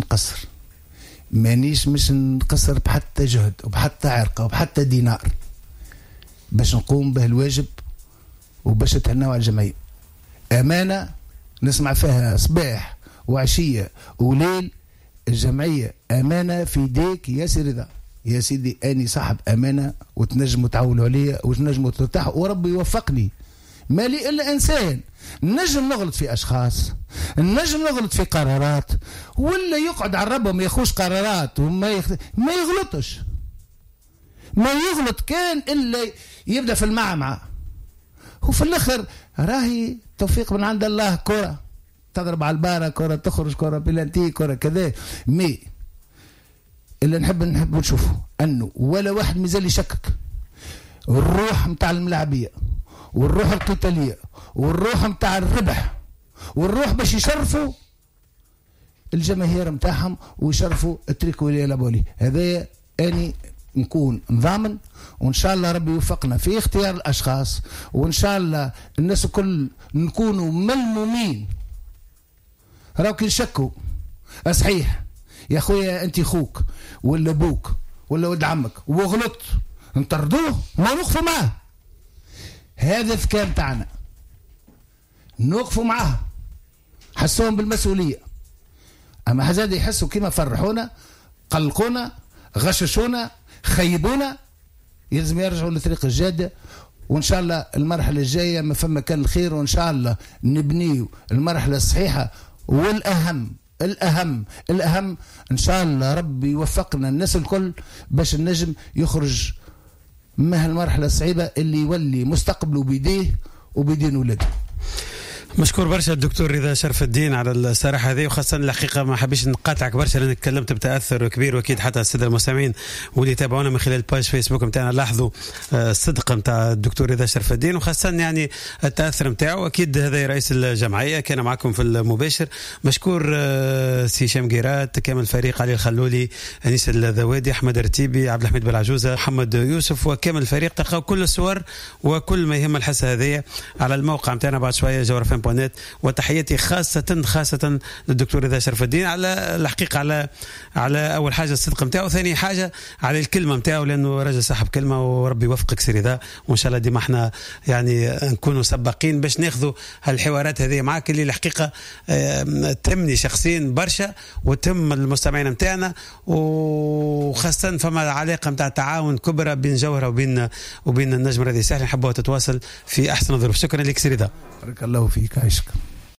نقصر بحتى جهد وبحتى عرقه وبحتى دينار باش نقوم به الواجب وباش نتهناو على الجمعيه. امانه نسمع فيها صباح وعشيه وليل. الجمعيه امانه في يديك يا سي رضا. يا سيدي اني صاحب امانه، وتنجموا تعولوا عليا وتنجموا ترتاحوا، وربي يوفقني. مالي الا انسان، نجم نغلط في اشخاص، نجم نغلط في قرارات، ولا يقعد على ربه ما ياخوش قرارات وما ما يغلطش. ما يغلط كان إلا يبدأ في المعمعة. وفي الآخر راهي توفيق من عند الله، كرة تضرب على البارة، كرة تخرج، كرة بلانتي، كرة كذا. مي اللي نحب نشوفه أنه ولا واحد مازال يشكك الروح متاع الملاعبية والروح القتالية والروح متاع الربح والروح باش يشرفوا الجماهير متاعهم ويشرفوا التريكو اللي يلعبوا ليه. هذا أني نكون ضامن، وإن شاء الله ربي يوفقنا في اختيار الأشخاص، وإن شاء الله الناس الكل نكونوا ملمومين. راو كي نشكوا صحيح يا خويا أنت خوك ولا بوك ولا ولد عمك وغلط، نطردوه ما نوقفوا معاه. هذا الذكاء متاعنا، نوقفوا معاه، حسوهم بالمسؤولية. أما حاجات يحسوا كيما فرحونا، قلقونا، غششونا، خيبونا، يلزم يرجعوا للطريق الجادة. وإن شاء الله المرحلة الجاية ما فما كان الخير، وإن شاء الله نبنيو المرحلة الصحيحة. والأهم إن شاء الله ربي يوفقنا الناس الكل باش النجم يخرج من المرحلة الصعيبة اللي يولي مستقبله بيديه وبيدين ولاده. مشكور برشا الدكتور رضا شرف الدين على الصراحه هذه، وخاصه الحقيقه ما حبيش نقاطعك برشا لانك تكلمت بتاثر كبير، واكيد حتى الساده المستمعين واللي يتابعونا من خلال الباج فيسبوك نتاعنا لاحظوا الصدق نتاع الدكتور رضا شرف الدين، وخاصه يعني التاثر نتاعو. اكيد هذا رئيس الجمعيه كان معكم في المباشر. مشكور سي هشام قيرات، كامل الفريق، علي الخلولي، انيس الذوادي، احمد الرتيبي، عبد الحميد بالعجوزه، محمد يوسف، وكامل الفريق. تلقاو كل الصور وكل ما يهم الحصه هذه على الموقع نتاعنا بعد شويه جوهر. وتحياتي خاصة للدكتور رضا شرف الدين على الحقيقة على أول حاجة الصدق متاعه، وثاني حاجة على الكلمة متاعه، لأنه رجل صاحب كلمة، وربي يوفقك سي رضا. وإن شاء الله ديما احنا يعني نكونوا سباقين باش ناخذوا هالحوارات هذه معك اللي الحقيقة تهمني شخصيا برشا وتهم المستمعين متاعنا، وخاصة فما علاقة متاع تعاون كبرى بين جوهرة وبين النجم رضا سهل. نحبوها تتواصل في أحسن ظروف. شكرا لك سي رضا. بارك الله فيك، عايشك.